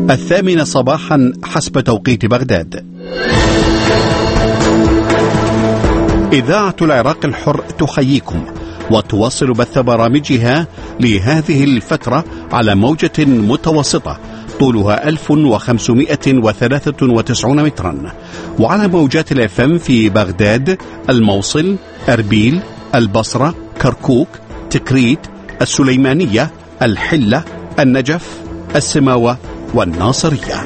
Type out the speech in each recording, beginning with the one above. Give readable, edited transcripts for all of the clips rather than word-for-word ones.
8 صباحا حسب توقيت بغداد. إذاعة العراق الحر تحييكم وتواصل بث برامجها لهذه الفترة على موجة متوسطة طولها 1593 مترا، وعلى موجات الFM في بغداد، الموصل، أربيل، البصرة، كركوك، تكريت، السليمانية، الحلة، النجف، السماوة والناصرية.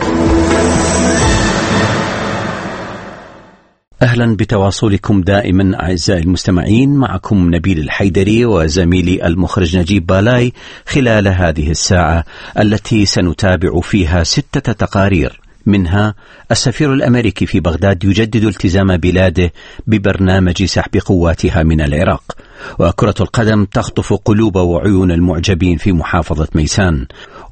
أهلا بتواصلكم دائما أعزائي المستمعين، معكم نبيل الحيدري وزميلي المخرج نجيب بالاي خلال هذه الساعة التي سنتابع فيها 6 تقارير، منها السفير الأمريكي في بغداد يجدد التزام بلاده ببرنامج سحب قواتها من العراق، وكرة القدم تخطف قلوب وعيون المعجبين في محافظة ميسان،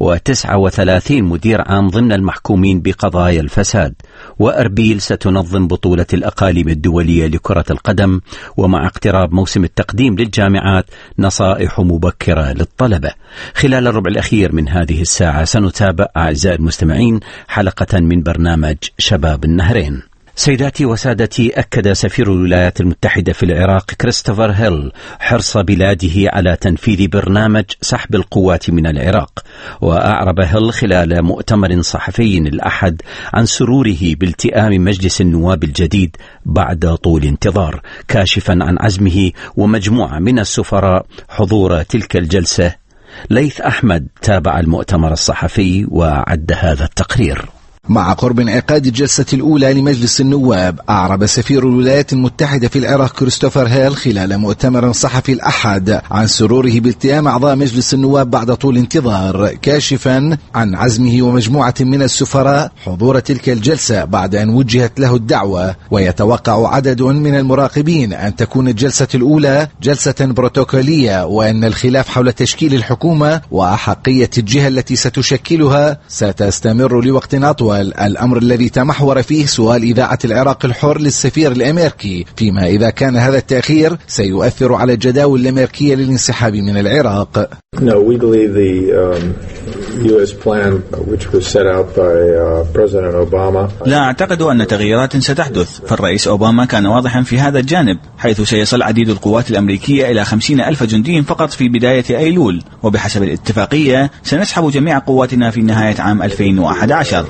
و39 مدير عام ضمن المحكومين بقضايا الفساد، وأربيل ستنظم بطولة الأقاليم الدولية لكرة القدم، ومع اقتراب موسم التقديم للجامعات نصائح مبكرة للطلبة. خلال الربع الأخير من هذه الساعة سنتابع أعزائي المستمعين حلقة من برنامج شباب النهرين. سيداتي وسادتي، أكد سفير الولايات المتحدة في العراق كريستوفر هيل حرص بلاده على تنفيذ برنامج سحب القوات من العراق، وأعرب هيل خلال مؤتمر صحفي الأحد عن سروره بالتئام مجلس النواب الجديد بعد طول انتظار، كاشفا عن عزمه ومجموعة من السفراء حضور تلك الجلسة. ليث أحمد تابع المؤتمر الصحفي وعد هذا التقرير. مع قرب انعقاد الجلسة الأولى لمجلس النواب، أعرب سفير الولايات المتحدة في العراق كريستوفر هيل خلال مؤتمر صحفي الأحد عن سروره بالتئام أعضاء مجلس النواب بعد طول انتظار، كاشفا عن عزمه ومجموعة من السفراء حضور تلك الجلسة بعد أن وجهت له الدعوة. ويتوقع عدد من المراقبين أن تكون الجلسة الأولى جلسة بروتوكولية، وأن الخلاف حول تشكيل الحكومة وأحقية الجهة التي ستشكلها ستستمر لوقت أطول، الأمر الذي تمحور فيه سؤال إذاعة العراق الحر للسفير الأمريكي، فيما إذا كان هذا التأخير سيؤثر على الجداول الأمريكية للانسحاب من العراق. No, we believe the U.S. plan which was set out by President Obama. لا أعتقد أن تغييرات ستحدث، فالرئيس أوباما كان واضحا في هذا الجانب، حيث سيصل عديد القوات الأمريكية إلى 50,000 جندي فقط في بداية أيلول، وبحسب الاتفاقية سنسحب جميع قواتنا في نهاية عام 2011.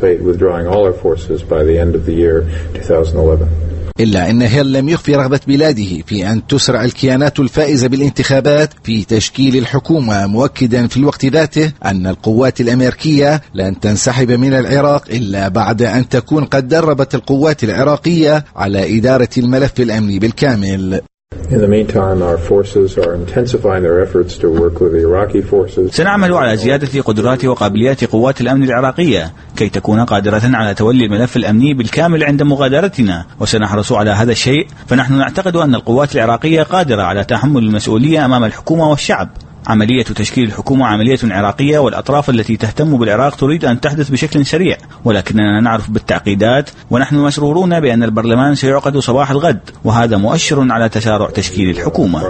إلا أن هيل لم يخفي رغبة بلاده في أن تسرع الكيانات الفائزة بالانتخابات في تشكيل الحكومة، مؤكدا في الوقت ذاته أن القوات الأمريكية لن تنسحب من العراق إلا بعد أن تكون قد دربت القوات العراقية على إدارة الملف الأمني بالكامل. In the meantime, our forces are intensifying their efforts to work with the Iraqi forces. سنعمل على زيادة قدرات وقابليات قوات الأمن العراقية كي تكون قادرة على تولي الملف الأمني بالكامل عند مغادرتنا، وسنحرص على هذا الشيء، فنحن نعتقد أن القوات العراقية قادرة على تحمل المسؤولية أمام الحكومة والشعب. عملية تشكيل الحكومة عملية عراقية، والأطراف التي تهتم بالعراق تريد أن تحدث بشكل سريع، ولكننا نعرف بالتعقيدات، ونحن مسرورون بأن البرلمان سيعقد صباح الغد، وهذا مؤشر على تسارع تشكيل الحكومة.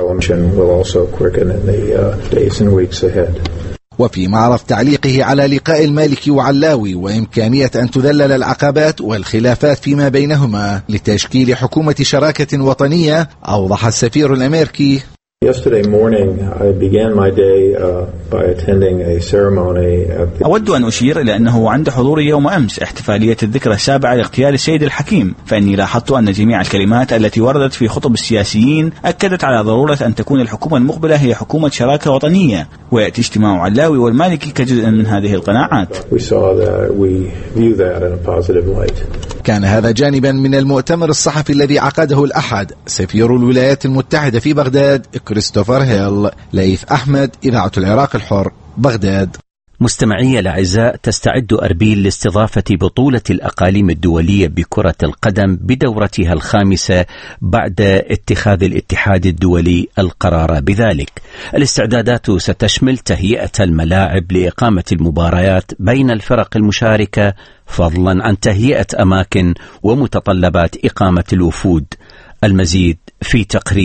وفي معرض تعليقه على لقاء المالكي وعلاوي وإمكانية أن تذلل العقبات والخلافات فيما بينهما لتشكيل حكومة شراكة وطنية، أوضح السفير الأمريكي: Yesterday morning, I began my day by attending a ceremony at the... أود أن أشير إلى أنه عند حضوري يوم أمس احتفالية الذكرى السابعة لاغتيال السيد الحكيم، فإني لاحظت أن جميع الكلمات التي وردت في خطب السياسيين أكدت على ضرورة أن تكون الحكومة المقبلة هي حكومة شراكة وطنية، ويأتي اجتماع علاوي والمالكي كجزء من هذه القناعات. كان هذا جانبا من المؤتمر الصحفي الذي عقده الأحد سفير الولايات المتحدة في بغداد كريستوفر هيل. ليث أحمد، إذاعة العراق الحر، بغداد. مستمعي الأعزاء، تستعد أربيل لاستضافة بطولة الأقاليم الدولية بكرة القدم بدورتها الخامسة بعد اتخاذ الاتحاد الدولي القرار بذلك. الاستعدادات ستشمل تهيئة الملاعب لإقامة المباريات بين الفرق المشاركة، فضلا عن تهيئة أماكن ومتطلبات إقامة الوفود. المزيد في تقرير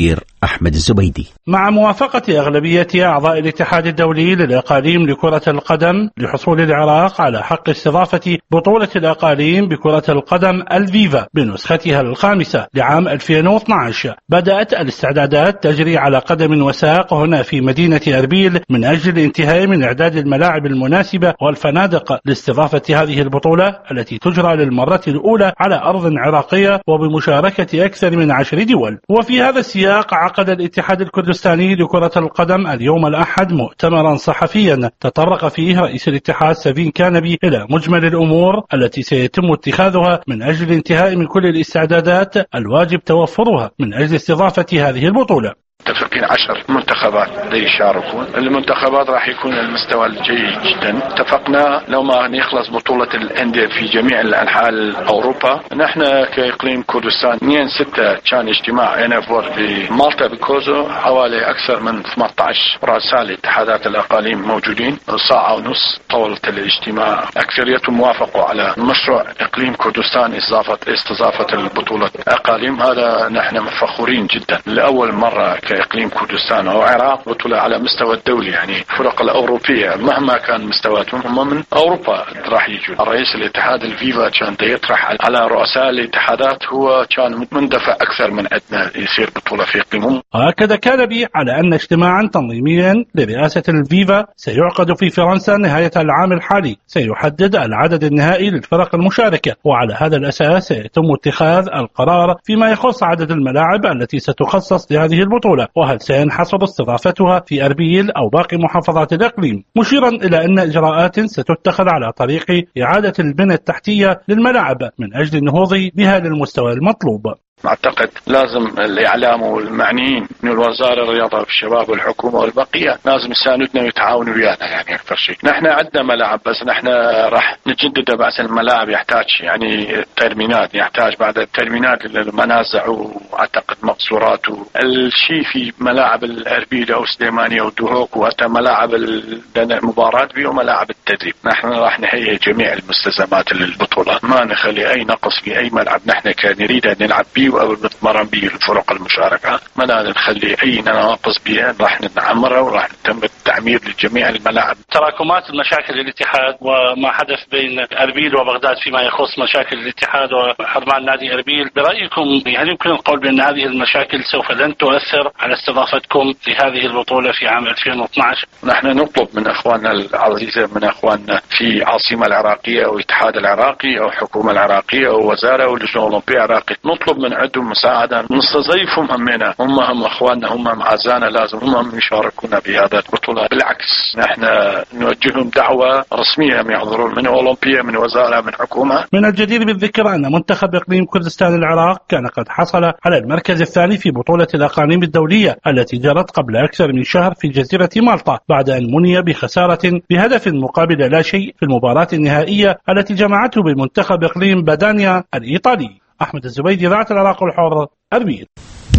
أحمد الزبيدي. مع موافقة أغلبية أعضاء الاتحاد الدولي للأقاليم لكرة القدم لحصول العراق على حق استضافة بطولة الأقاليم بكرة القدم الفيفا بنسختها الخامسة لعام 2012، بدأت الاستعدادات تجري على قدم وساق هنا في مدينة أربيل من أجل الانتهاء من إعداد الملاعب المناسبة والفنادق لاستضافة هذه البطولة التي تجرى للمرة الأولى على أرض عراقية وبمشاركة أكثر من 10 دول. وفي هذا السياق عقد الاتحاد الكردستاني لكرة القدم اليوم الأحد مؤتمرا صحفيا تطرق فيه رئيس الاتحاد سفين كانبي إلى مجمل الأمور التي سيتم اتخاذها من أجل الانتهاء من كل الاستعدادات الواجب توفرها من أجل استضافة هذه البطولة. متفقين 10 منتخبات يشاركون. المنتخبات راح يكون المستوى الجيد جدا. اتفقنا لو ما يخلص بطولة الأندية في جميع الأنحاء أوروبا، نحن كإقليم كردستان 2/6 كان اجتماع انفور في مالطا بكوزو، حوالي أكثر من 18 رؤساء لاتحادات الأقاليم موجودين، ساعة ونص طولت الاجتماع. أكثريتهم وافقوا على مشروع إقليم كردستان استضافة البطولة الأقاليم. هذا نحن فخورين جدا، لأول مرة كإقليم كردستان أو العراق بطولة على مستوى الدولي. يعني الفرق الأوروبية مهما كان مستوياتهم هم من أوروبا راح يجوا. رئيس الاتحاد الفيفا كان يطرح على رؤساء الاتحادات، هو كان مندفع أكثر من أدنى يصير بطولة في إقليمهم. وأكد كانبي على أن اجتماعا تنظيميا لرئاسة الفيفا سيعقد في فرنسا نهاية العام الحالي سيحدد العدد النهائي للفرق المشاركة، وعلى هذا الأساس سيتم اتخاذ القرار فيما يخص عدد الملاعب التي ستخصص لهذه البطولة، وهل سينحصر استضافتها في أربيل أو باقي محافظات الإقليم، مشيرا إلى أن إجراءات ستتخذ على طريق إعادة البنى التحتية للملاعب من أجل النهوض بها للمستوى المطلوب. أعتقد لازم الإعلام والمعنيين من الوزارة الرياضة والشباب والحكومة والبقية لازم يساندنا ويتعاونوا ويانا. يعني أكثر شيء نحن عندنا ملاعب، بس نحن راح نجدد بعض الملاعب، يحتاج يعني ترمينات، يحتاج بعد الترمينات المنازع وأعتقد مقصورات الشيء في ملاعب الأربيل أو سليمانية ودهوك، وحتى ملاعب المباراة بي وملاعب التدريب. نحن راح نهيئ جميع المستلزمات للبطولة، ما نخلي أي نقص في أي ملعب نحن نريد أن نلعب بيه أو نتمرن به الفرق المشاركة، ما لا نخلي أي نواقص بها، راح نعمرها وراح نتم التعمير لجميع الملاعب. تراكمات المشاكل الاتحاد وما حدث بين أربيل وبغداد فيما يخص مشاكل الاتحاد وحرمان نادي أربيل، برأيكم هل يمكن القول بأن هذه المشاكل سوف لن تؤثر على استضافتكم لهذه البطولة في عام 2012؟ نحن نطلب من أخواننا العزيزة، من أخواننا في عاصمة العراقية أو الاتحاد العراقي أو الحكومة العراقية أو وزارة أو اللجنة الأولمبية العراقية، نطلب من عندهم مساعدة، نستضيفهم همنا، هم أخواننا، هم معزانا، لازم هم يشاركونا بهذا البطولة. بالعكس نحن نوجههم دعوة رسمية يحضرون من أولمبية، من وزارة، من حكومة. من الجدير بالذكر أن منتخب إقليم كردستان العراق كان قد حصل على المركز الثاني في بطولة الأقاليم الدولية التي جرت قبل أكثر من شهر في جزيرة مالطا، بعد أن مني بخسارة بهدف مقابل لا شيء في المباراة النهائية التي جمعته بمنتخب إقليم بدانيا الإيطالي. أحمد الزبيدي، إذاعة العراق الحر، أربيل.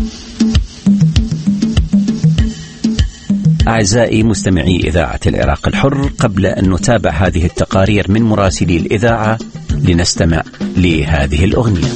أعزائي مستمعي إذاعة العراق الحر، قبل أن نتابع هذه التقارير من مراسلي الإذاعة لنستمع لهذه الأغنية.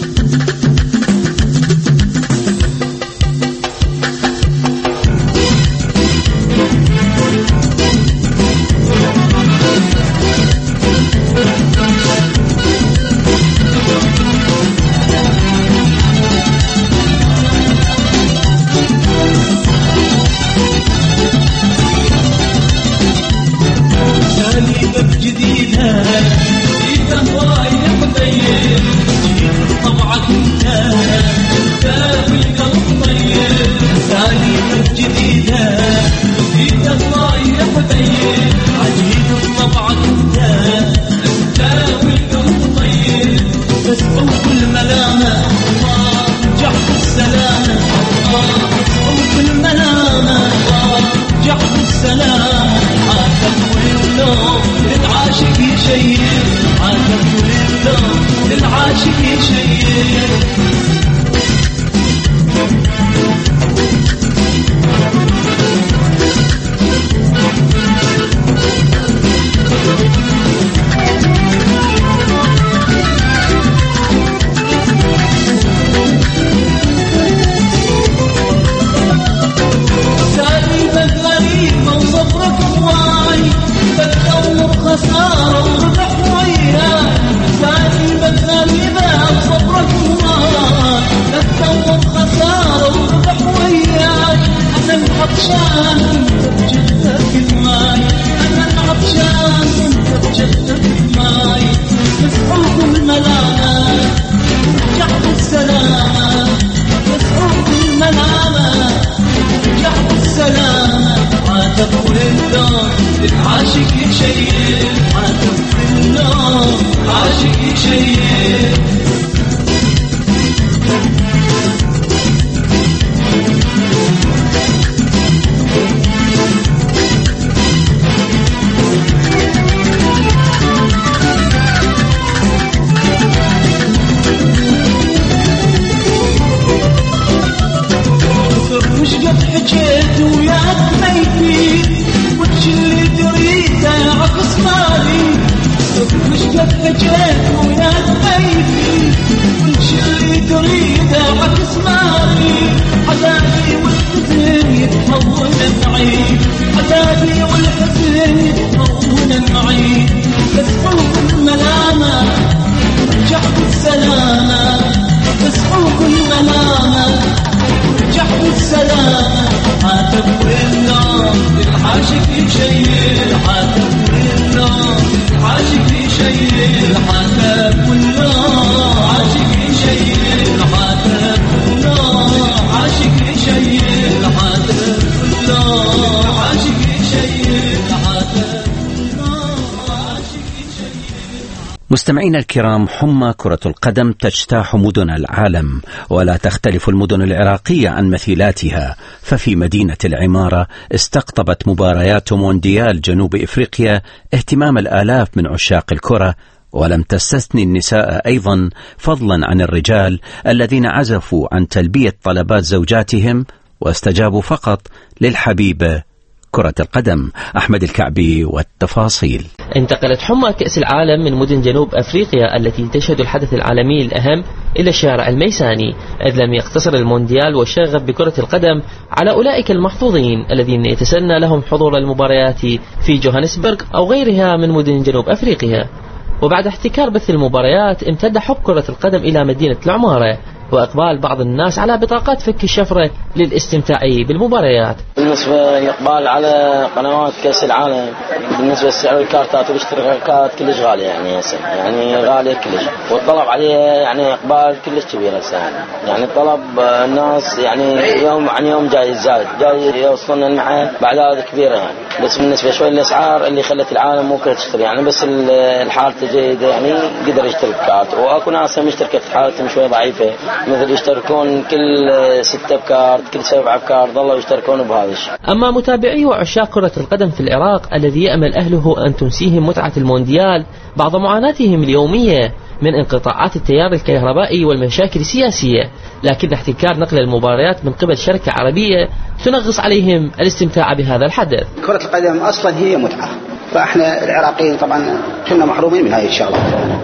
مستمعينا الكرام، حمى كرة القدم تجتاح مدن العالم، ولا تختلف المدن العراقية عن مثيلاتها. ففي مدينة العمارة استقطبت مباريات مونديال جنوب إفريقيا اهتمام الآلاف من عشاق الكرة، ولم تستثني النساء أيضا، فضلا عن الرجال الذين عزفوا عن تلبية طلبات زوجاتهم واستجابوا فقط للحبيبة كرة القدم. أحمد الكعبي والتفاصيل. انتقلت حمى كأس العالم من مدن جنوب أفريقيا التي تشهد الحدث العالمي الأهم إلى الشارع الميساني، إذ لم يقتصر المونديال والشغف بكرة القدم على أولئك المحظوظين الذين يتسنى لهم حضور المباريات في جوهانسبرغ أو غيرها من مدن جنوب أفريقيا. وبعد احتكار بث المباريات امتد حب كرة القدم إلى مدينة العمارة، وإقبال بعض الناس على بطاقات فك الشفرة للاستمتاع بالمباريات. بالنسبة إقبال على قنوات كأس العالم، بالنسبة لسعر الكارتات والاشتراكات كلش غالية، يعني غالية كلش، والطلب عليه يعني إقبال كلش كبير هسه. يعني الطلب الناس يعني يوم عن يوم جاي يزداد، جاي يوصلنا المحل بعداد كبيرة يعني. بس بالنسبة شوي الأسعار اللي خلت العالم مو كلها تشتري، يعني بس الحالة جيدة يعني قدر يشتري كارت، وأكو ناس مشتركة حالتهم شوي ضعيفة، مثل يشتركون كل 6 بكارت، كل 7 بكارت، ضلوا يشتركون بهذا الشيء. أما متابعي وعشاق كرة القدم في العراق الذي يأمل أهله أن تنسيهم متعة المونديال بعض معاناتهم اليومية من انقطاعات التيار الكهربائي والمشاكل السياسية، لكن احتكار نقل المباريات من قبل شركة عربية تنغص عليهم الاستمتاع بهذا الحدث. كرة القدم أصلا هي متعة، فإحنا العراقيين طبعا كنا محرومين من هذه الشغلة.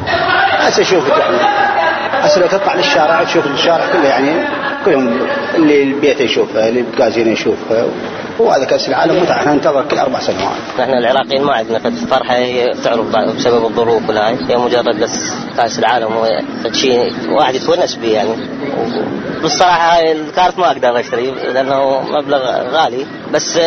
هسه شوف يعني هسه لو تطلع للشارع تشوف الشارع كله يعني كلهم اللي البيت يشوفها، اللي بقازين يشوفها، وهذا كأس العالم متعة. احنا ننتظر كل 4 سنوات. نحن العراقيين ما عندنا فرحة هي تعرف بسبب الظروف ولا هي مجرد بس كأس العالم، هو شيء واحد يتونس به يعني. بالصراحة هاي الكارت ما أقدر أشتري لأنه مبلغ غالي، بس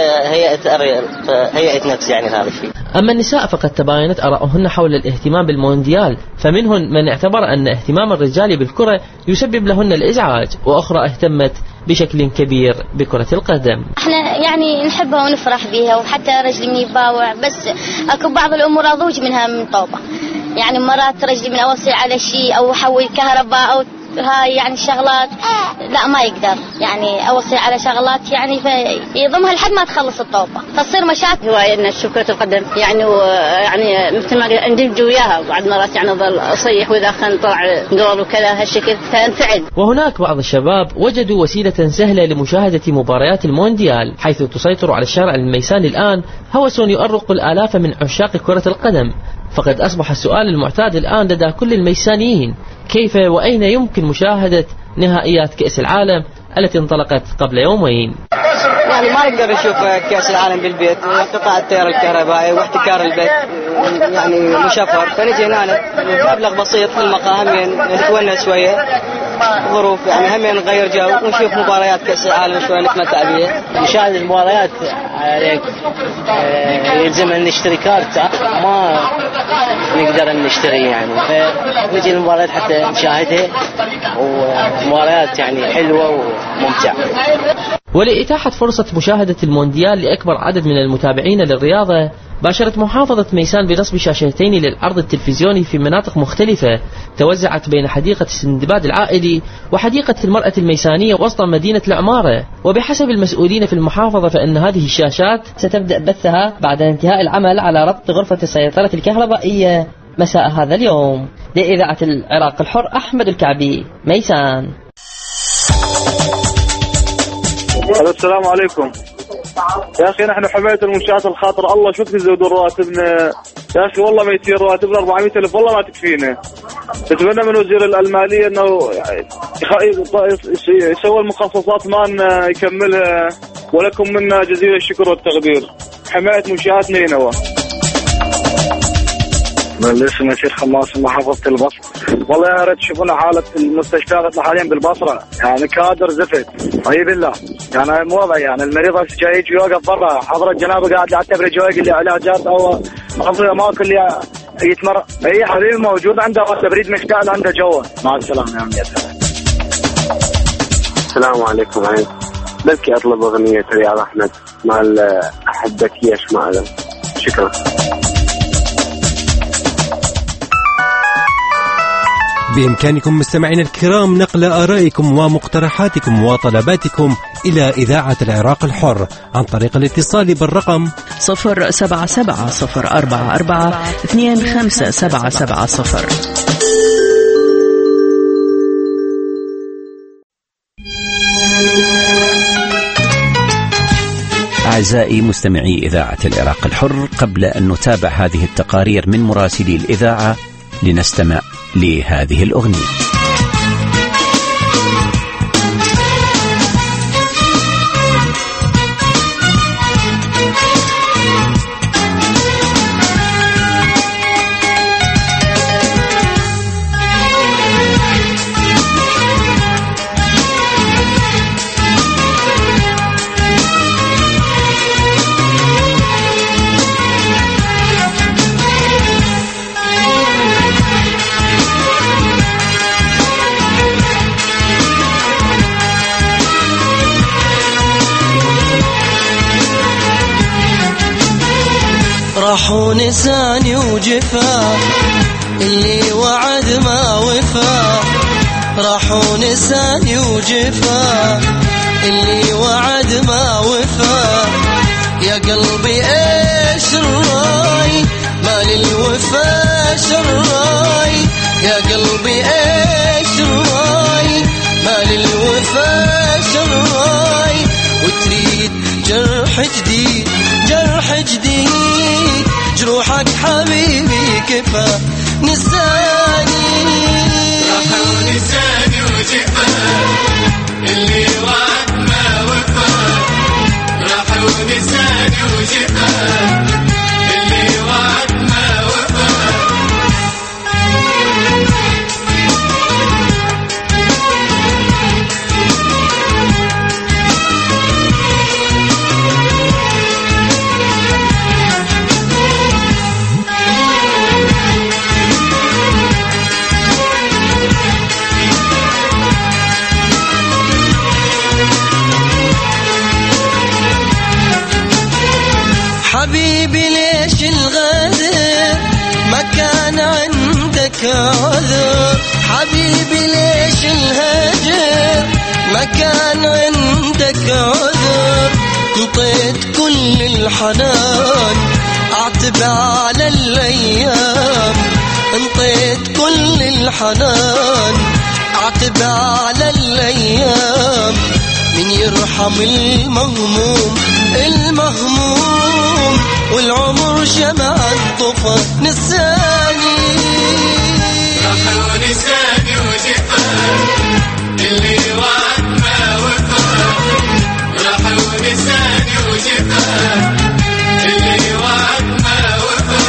هي نفس يعني هذا الشيء. أما النساء فقد تباينت آراؤهن حول الاهتمام بالمونديال، فمنهن من اعتبر أن اهتمام الرجال بالكرة يسبب لهن الإزعاج، وأخرى اهتمت بشكل كبير بكرة القدم. احنا يعني نحبها ونفرح بها، وحتى رجلي من يباوع، بس اكو بعض الامور اضوج منها من طوبة، يعني مرات رجلي من اوصي على شيء او احول كهرباء او هاي يعني شغلات لا ما يقدر يعني اوصي على شغلات يعني فيضمها لحد ما تخلص الطوبة، فتصير مشاكل. هواية ان اشوف كرة القدم يعني مثل ما اندمج وياها، بعض مرات يعني اظل اصيح واذا خلينا نطلع جول وكذا هالشكل فانفعل. وهناك بعض الشباب وجدوا وسيلة سهلة لمشاهدة مباريات المونديال، حيث تسيطر على الشارع الميساني الآن هوس يؤرق الآلاف من عشاق كرة القدم. فقد أصبح السؤال المعتاد الآن لدى كل الميسانيين: كيف وأين يمكن مشاهدة نهائيات كأس العالم التي انطلقت قبل يومين؟ يعني ما نقدر نشوف كأس العالم بالبيت، قطع التيار الكهربائي واحتكار البيت يعني مشفر، فنجي هنا مبلغ بسيط في المقام نتونس شوية ظروف يعني هم نغير جو ونشوف مباريات كأس العالم شوي نتمتع بها. نشاهد المباريات يلزم أن نشتري كارت ما نقدر أن نشتري يعني، فنجي المباريات حتى نشاهدها ومباريات يعني حلوة وممتعة. ولإتاحة فرصة مشاهدة المونديال لأكبر عدد من المتابعين للرياضة، باشرت محافظة ميسان بنصب شاشتين للعرض التلفزيوني في مناطق مختلفة توزعت بين حديقة السندباد العائلي وحديقة المرأة الميسانية وسط مدينة العمارة. وبحسب المسؤولين في المحافظة فإن هذه الشاشات ستبدأ بثها بعد انتهاء العمل على ربط غرفة السيطرة الكهربائية مساء هذا اليوم. لإذاعة العراق الحر، أحمد الكعبي، ميسان. السلام عليكم يا أخي، نحن حماية المنشآت الخاطر الله شوف تزودوا رواتبنا يا أخي، والله ما يصير رواتبنا 400,000 والله ما تكفينا. نتمنى من وزير المالية أنه يسوي المخصصات ما يكملها، ولكم منا جزيل الشكر والتقدير. حماية منشآتنا ينوى. من اسمه شيخ خماس محافظة البصرة. والله يا ريت تشوفون حالة المستشفيات حاليا بالبصرة، يعني كادر زفت طيب بالله، يعني مو وضع يعني المريض جاي يوقف برا، حضرة جنابه قاعد لا تبرج يقول لي علاجات او مخفضة ماكل اللي يتمر. اي حبيبي موجود عنده تبريد مشتعل عنده جوه. مع السلامة يا عمي. السلام عليكم. بلكي اطلب اغنية رياض احمد مال احبك ياش معلم. شكرا. بإمكانكم مستمعين الكرام نقل آرائكم ومقترحاتكم وطلباتكم إلى إذاعة العراق الحر عن طريق الاتصال بالرقم 077-044-25770. أعزائي مستمعي إذاعة العراق الحر، قبل أن نتابع هذه التقارير من مراسلي الإذاعة لنستمع لهذه الأغنية. راحوا نساني وجفا اللي وعد ما وفا، راحوا نساني وجفا اللي وعد ما وفا. يا قلبي ايش الراي مال الوفا شراي، يا قلبي ايش الراي مال الوفا شراي. وتريد جرح جديد جرح جديد، جروحك حبيبي كفا نساني. راحوا نساني وجفا اللي وعد ما وفا، راحوا نساني وجفا اللي وعد ما وفا. حبيبي ليش الغدر ما كان عندك عذر، حبيبي ليش الهجر ما كان عندك عذر. انطيت كل الحنان اعتب على الايام، انطيت كل الحنان اعتب على الايام. من يرحم المهموم المهموم والعمر شمع الطفى نساني. راحوا نساني وجفا اللي وعد ما وفا، راحوا نساني وجفا اللي وعد ما وفا.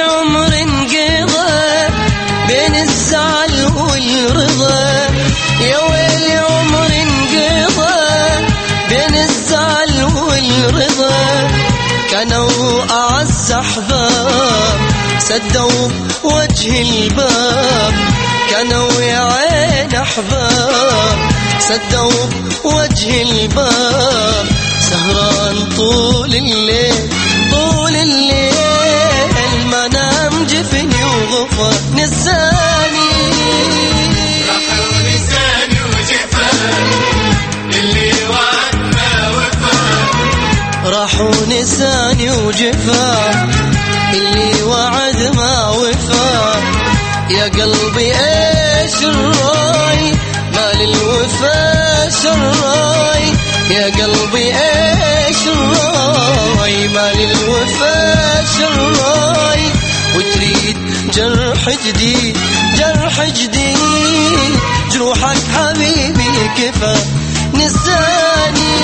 العمر انقضى بين الزعل والرضا، يا ويل عمر انقضى بين الزعل والرضا. كانوا أعز أحباب سدوا وجه الباب، كانوا يا عين أحباب سدوا وجه الباب. سهران طول الليل طول الليل، ما نام جفني وغفى نساني. راحوا نساني وجفاني اللي وعد ما وفى. راحوا نساني وجفاني اللي وعد ما وفى. يا قلبي ايش الراي ما للوفا شراي، يا قلبي ايش الراي ما للوفا شراي. وتريد جرح جديد جرح جديد، جروحك حبيبي كفى نساني.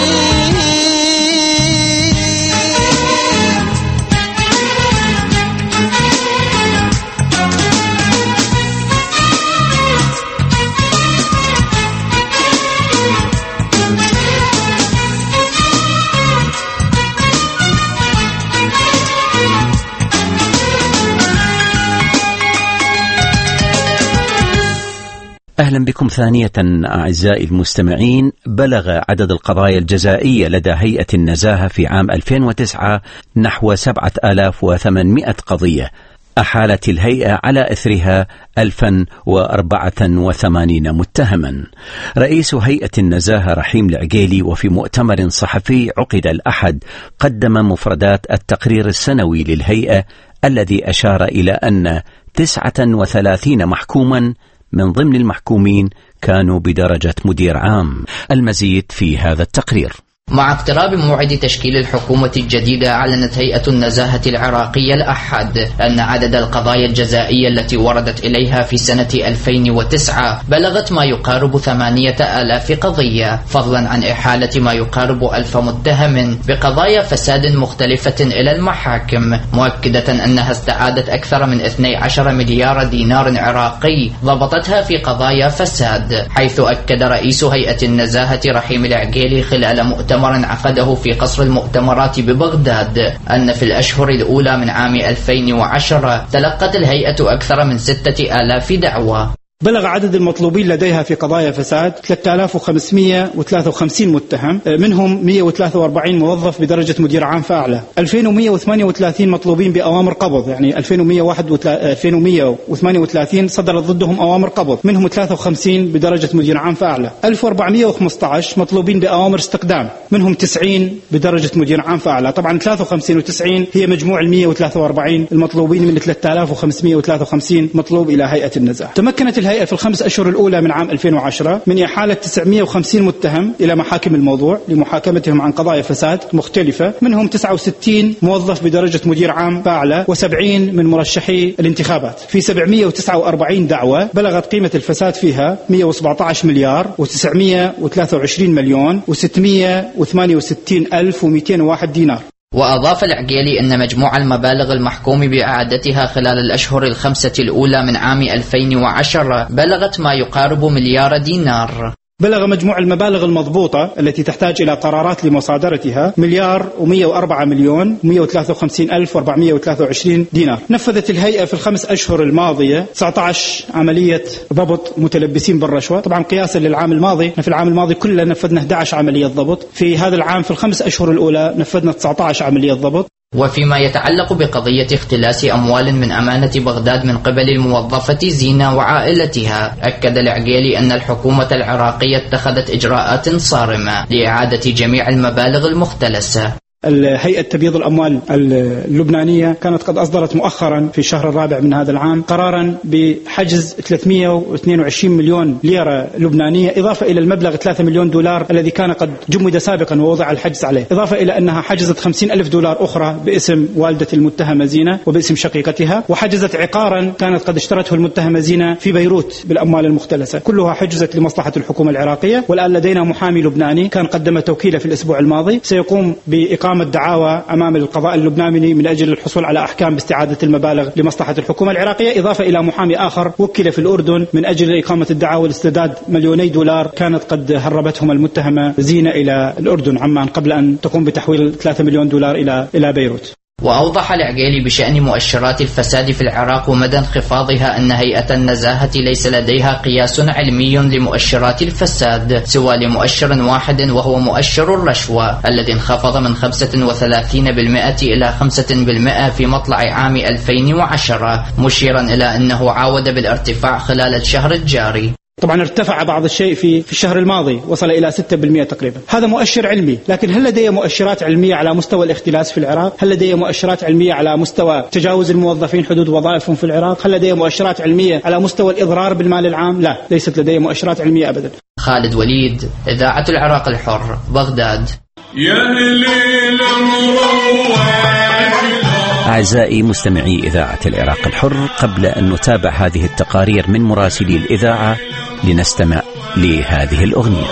أهلا بكم ثانية أعزائي المستمعين. بلغ عدد القضايا الجزائية لدى هيئة النزاهة في عام 2009 نحو 7800 قضية، أحالت الهيئة على إثرها 1084 متهما. رئيس هيئة النزاهة رحيم العقيلي وفي مؤتمر صحفي عقد الأحد قدم مفردات التقرير السنوي للهيئة، الذي أشار إلى أن 39 محكوما من ضمن المحكومين كانوا بدرجة مدير عام. المزيد في هذا التقرير. مع اقتراب موعد تشكيل الحكومة الجديدة، أعلنت هيئة النزاهة العراقية الأحد أن عدد القضايا الجزائية التي وردت إليها في سنة 2009 بلغت ما يقارب 8000 قضية، فضلا عن إحالة ما يقارب 1000 متهم بقضايا فساد مختلفة إلى المحاكم، مؤكدة أنها استعادت أكثر من 12 مليار دينار عراقي ضبطتها في قضايا فساد. حيث أكد رئيس هيئة النزاهة رحيم العقيلي خلال مؤتمر عقده في قصر المؤتمرات ببغداد أن في الأشهر الأولى من عام 2010 تلقت الهيئة أكثر من 6000 دعوة. بلغ عدد المطلوبين لديها في قضايا فساد 3553 متهم، منهم 143 موظف بدرجة مدير عام فأعلى، 2138 مطلوبين بأوامر قبض، يعني 2138 صدرت ضدهم أوامر قبض، منهم 53 بدرجة مدير عام فأعلى، 1415 مطلوبين بأوامر استقدام، منهم 90 بدرجة مدير عام فأعلى. طبعا 53 و90 هي مجموع 143 المطلوبين من 3553 مطلوب إلى هيئة النزاهة. تمكنت الهيئة في الخمس أشهر الأولى من عام 2010 من إحالة 950 متهم إلى محاكم الموضوع لمحاكمتهم عن قضايا فساد مختلفة، منهم 69 موظف بدرجة مدير عام فأعلى و70 من مرشحي الانتخابات، في 749 دعوة بلغت قيمة الفساد فيها 117 مليار و923 مليون و668 ألف و201 دينار. وأضاف العقيلي أن مجموع المبالغ المحكوم بإعادتها خلال الأشهر الخمسة الأولى من عام 2010 بلغت ما يقارب مليار دينار. بلغ مجموع المبالغ المضبوطة التي تحتاج إلى قرارات لمصادرتها مليار و104 مليون 153 ألف و423 دينار. نفذت الهيئة في الخمس أشهر الماضية 19 عملية ضبط متلبسين بالرشوة، طبعا قياسا للعام الماضي، في العام الماضي كله نفذنا 11 عملية ضبط، في هذا العام في الخمس أشهر الأولى نفذنا 19 عملية ضبط. وفيما يتعلق بقضية اختلاس أموال من أمانة بغداد من قبل الموظفة زينة وعائلتها، أكد العقيلي أن الحكومة العراقية اتخذت إجراءات صارمة لإعادة جميع المبالغ المختلسة. الهيئة تبييض الأموال اللبنانية كانت قد أصدرت مؤخرا في الشهر الرابع من هذا العام قرارا بحجز 322 مليون ليرة لبنانية، إضافة إلى المبلغ 3 مليون دولار الذي كان قد جمد سابقا ووضع الحجز عليه، إضافة إلى أنها حجزت 50,000 دولار أخرى باسم والدة المتهمة زينة وباسم شقيقتها، وحجزت عقارا كانت قد اشترته المتهمة زينة في بيروت بالأموال المختلسة، كلها حجزت لمصلحة الحكومة العراقية. والآن لدينا محامي لبناني كان قدم توكيله في الأسبوع الماضي سيقوم بإقامة إقامة دعاوى أمام القضاء اللبناني من أجل الحصول على أحكام باستعادة المبالغ لمصلحة الحكومة العراقية، إضافة إلى محامي آخر وكل في الأردن من أجل إقامة الدعاوى لاسترداد $2,000,000 كانت قد هربتهم المتهمة زينة إلى الأردن عمان قبل أن تقوم بتحويل $3,000,000 إلى بيروت. وأوضح العقيلي بشأن مؤشرات الفساد في العراق ومدى انخفاضها أن هيئة النزاهة ليس لديها قياس علمي لمؤشرات الفساد سوى لمؤشر واحد، وهو مؤشر الرشوة الذي انخفض من 35% إلى 5% في مطلع عام 2010، مشيرا إلى أنه عاود بالارتفاع خلال الشهر الجاري. طبعا ارتفع بعض الشيء في الشهر الماضي، وصل إلى 6% تقريبا. هذا مؤشر علمي، لكن هل لدي مؤشرات علمية على مستوى الاختلاس في العراق؟ هل لدي مؤشرات علمية على مستوى تجاوز الموظفين حدود وظائفهم في العراق؟ هل لدي مؤشرات علمية على مستوى الإضرار بالمال العام؟ لا، ليست لدي مؤشرات علمية أبدا. خالد وليد، إذاعة العراق الحر، بغداد. أعزائي مستمعي إذاعة العراق الحر، قبل أن نتابع هذه التقارير من مراسلي الإذاعة لنستمع لهذه الأغنية.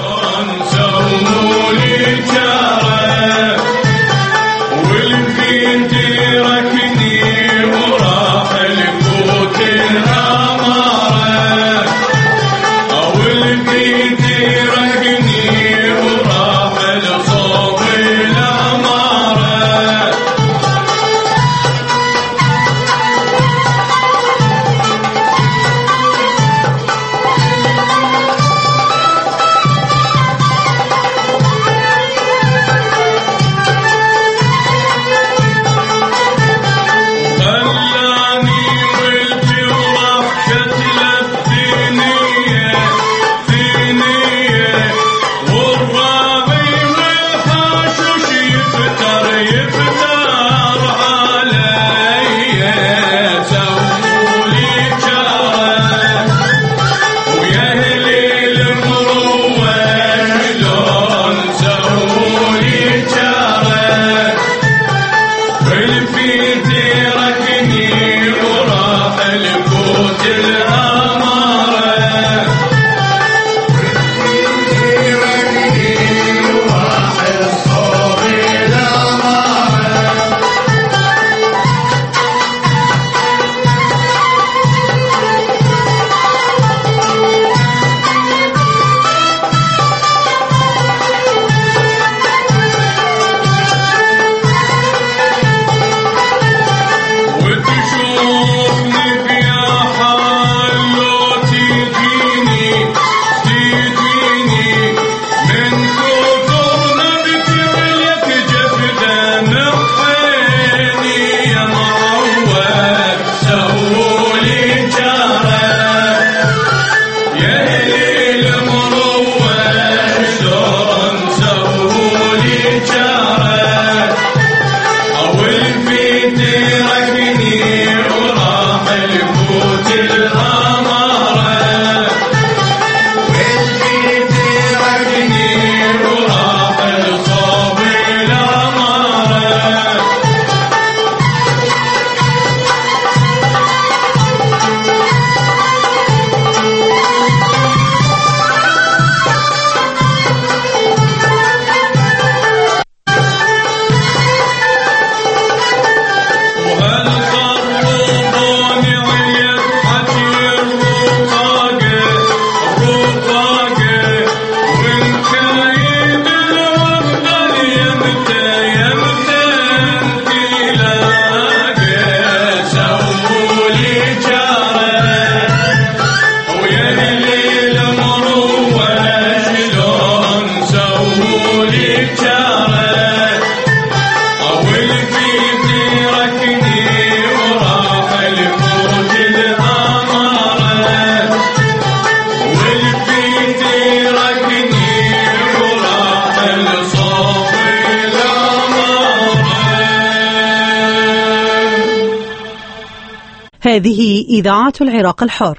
هذه إذاعة العراق الحر.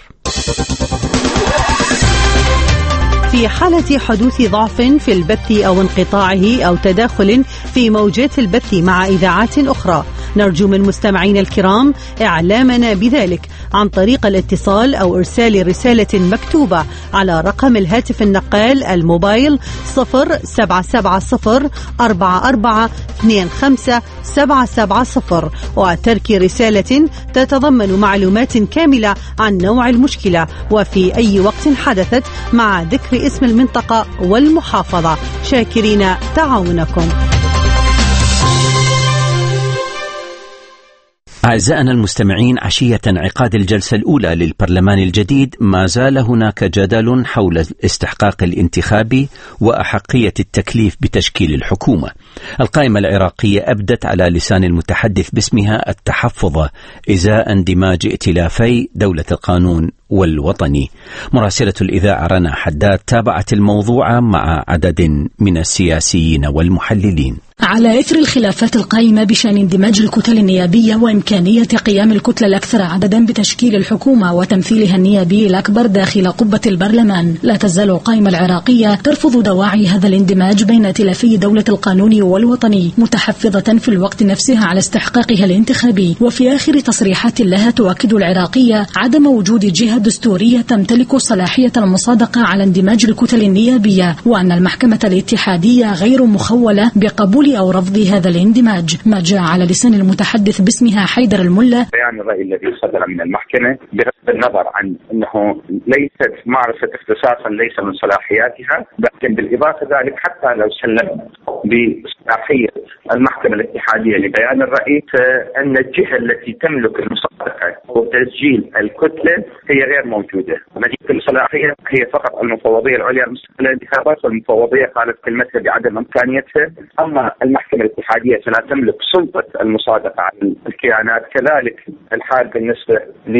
في حالة حدوث ضعف في البث أو انقطاعه أو تداخل في موجات البث مع إذاعات أخرى، نرجو من مستمعين الكرام إعلامنا بذلك عن طريق الاتصال أو إرسال رسالة مكتوبة على رقم الهاتف النقال الموبايل 0774425770 وترك رسالة تتضمن معلومات كاملة عن نوع المشكلة وفي أي وقت حدثت مع ذكر اسم المنطقة والمحافظة. شاكرين تعاونكم. أعزائنا المستمعين، عشية انعقاد الجلسة الأولى للبرلمان الجديد ما زال هناك جدل حول الاستحقاق الانتخابي وأحقية التكليف بتشكيل الحكومة. القائمة العراقية أبدت على لسان المتحدث باسمها التحفظ إزاء اندماج ائتلافي دولة القانون والوطني. مراسلة الإذاعة رنا حداد تابعت الموضوع مع عدد من السياسيين والمحللين. على إثر الخلافات القائمة بشأن اندماج الكتل النيابية وإمكانية قيام الكتلة الأكثر عددا بتشكيل الحكومة وتمثيلها النيابي الأكبر داخل قبة البرلمان، لا تزال القائمة العراقية ترفض دواعي هذا الاندماج بين ائتلافي دولة القانون والوطني، متحفظة في الوقت نفسه على استحقاقها الانتخابي. وفي آخر تصريحات لها تؤكد العراقية عدم وجود جهة دستورية تمتلك صلاحية المصادقة على اندماج الكتل النيابية، وأن المحكمة الاتحادية غير مخولة بقبول أو رفض هذا الاندماج، ما جاء على لسان المتحدث باسمها حيدر الملا. بيان الرأي الذي صدر من المحكمة بغض النظر عن أنه ليست معرفة اختصاصا ليس من صلاحياتها، لكن بالإضافة ذلك حتى لو سلم بصلاحية المحكمة الاتحادية لبيان الرأي، فإن الجهة التي تملك المصادقة وتسجيل الكتلة هي غير موجودة. مجلس الصلاحية هي فقط المفوضية العليا المستقلة للانتخابات، والمفوضية قالت كلمتها بعدم إمكانيتها. أما المحكمة الاتحادية فلا تملك سلطة المصادقة على الكيانات. كذلك الحال بالنسبة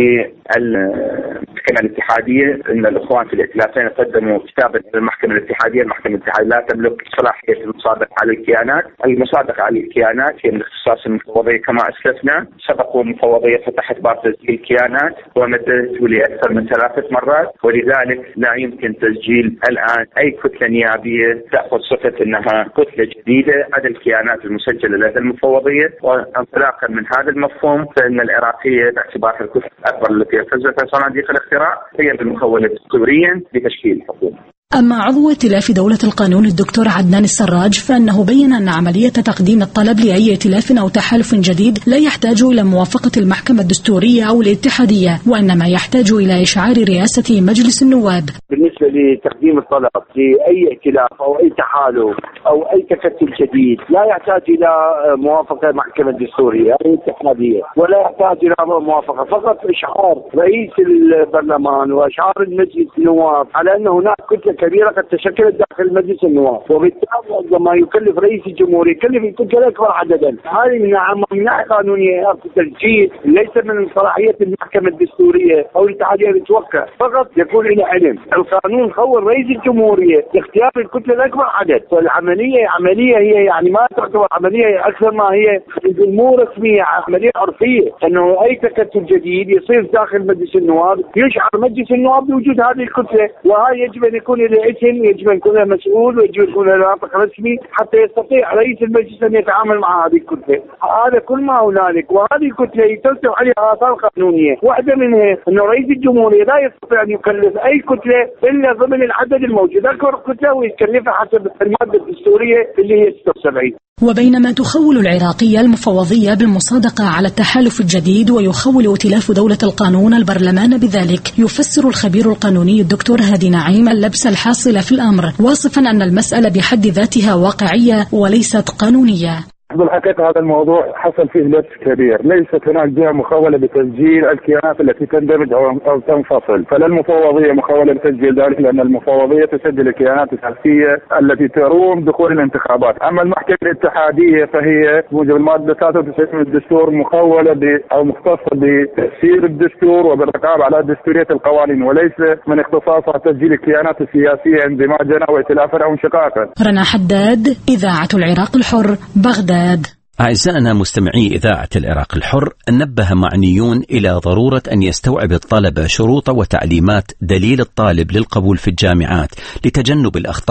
للمحكمة الاتحادية، أن الإخوان في الائتلافين قدموا كتابا للمحكمة الاتحادية. المحكمة الاتحادية لا تملك صلاحية المصادقة على الكيانات. المصادقة على الكيانات هي من اختصاص المفوضية كما أسلفنا. سبقوا المفوضية فتحت باب تسجيل الكيانات ومدته لأكثر من 3 مرات، ولذلك لا يمكن تسجيل الآن أي كتلة نيابية تأخذ صفة أنها كتلة جديدة عدا الكيانات المسجلة لدى المفوضية. وانطلاقا من هذا المفهوم فإن العراقية باعتبارها الكتلة الأكبر التي فزت صناديق الاقتراع هي بالمخولة دستوريا بتشكيل الحكومة. أما عضو ائتلاف دولة القانون الدكتور عدنان السراج فإنه بين أن عملية تقديم الطلب لأي ائتلاف أو تحالف جديد لا يحتاج إلى موافقة المحكمة الدستورية أو الاتحادية، وإنما يحتاج إلى إشعار رئاسة مجلس النواب. بالنسبة لتقديم الطلب لأي ائتلاف أو أي تحالف أو أي تكتل جديد لا يحتاج إلى موافقة المحكمة الدستورية أو الاتحادية، ولا يحتاج إلى موافقة، فقط إشعار رئيس البرلمان وإشعار المجلس النواب على أن هناك كتلة كبيرة قد تشكلت داخل مجلس النواب، وبالتالي عندما يكلف رئيس الجمهورية يكلف الكتلة الأكبر عددا. هذه من ناحية قانونية تسجيل ليس من صلاحية المحكمة الدستورية أو الاتحادية اللي توقع، فقط يكون إلى علم. القانون خول رئيس الجمهورية لاختيار الكتلة الأكبر عدد، فالعملية عملية هي يعني ما تعتبر عملية أكثر ما هي مو رسمية، عملية عرفية، أنه أي تكتل جديد يصير داخل مجلس النواب يشعر مجلس النواب بوجود هذه الكتلة، وهي يجب أن يكون له اسم، يجب أن يكون له مسؤول، ويجب أن يكون له ناطق رسمي حتى يستطيع رئيس المجلس أن يتعامل مع هذه الكتلة. هذا كل ما هنالك، وهذه الكتلة يترتب عليها آثار قانونية، واحدة منها أنه رئيس الجمهورية لا يستطيع أن يكلف أي كتلة إلا ضمن العدد الموجود، أكبر كتلة ويكلفها حسب المادة الدستورية اللي هي 76. وبينما تخول العراقية المفوضية بالمصادقة على التحالف الجديد ويخول ائتلاف دولة القانون البرلمان بذلك، يفسر الخبير القانوني الدكتور هادي نعيم اللبس الحاصل في الأمر، واصفا أن المسألة بحد ذاتها واقعية وليست قانونية. بالحقيقة هذا الموضوع حصل فيه لبس كبير، ليست هناك جهة مخولة بتسجيل الكيانات التي تندمج أو تنفصل، فلا المفوضية مخولة بتسجيل ذلك، لأن المفوضية تسجل الكيانات الأساسية التي تروم دخول الانتخابات. أما المحكمة الاتحادية فهي موجب المادة 93 من الدستور مخولة أو مختصة بتفسير الدستور وبالرقابة على دستورية القوانين، وليس من اختصاصها تسجيل الكيانات السياسية اندماجا أو ائتلافا أو انشقاقا. رنا حداد، إذاعة العراق الحر، بغداد. أعزائنا مستمعي إذاعة العراق الحر، نبه معنيون إلى ضرورة أن يستوعب الطلبة شروط وتعليمات دليل الطالب للقبول في الجامعات لتجنب الأخطاء.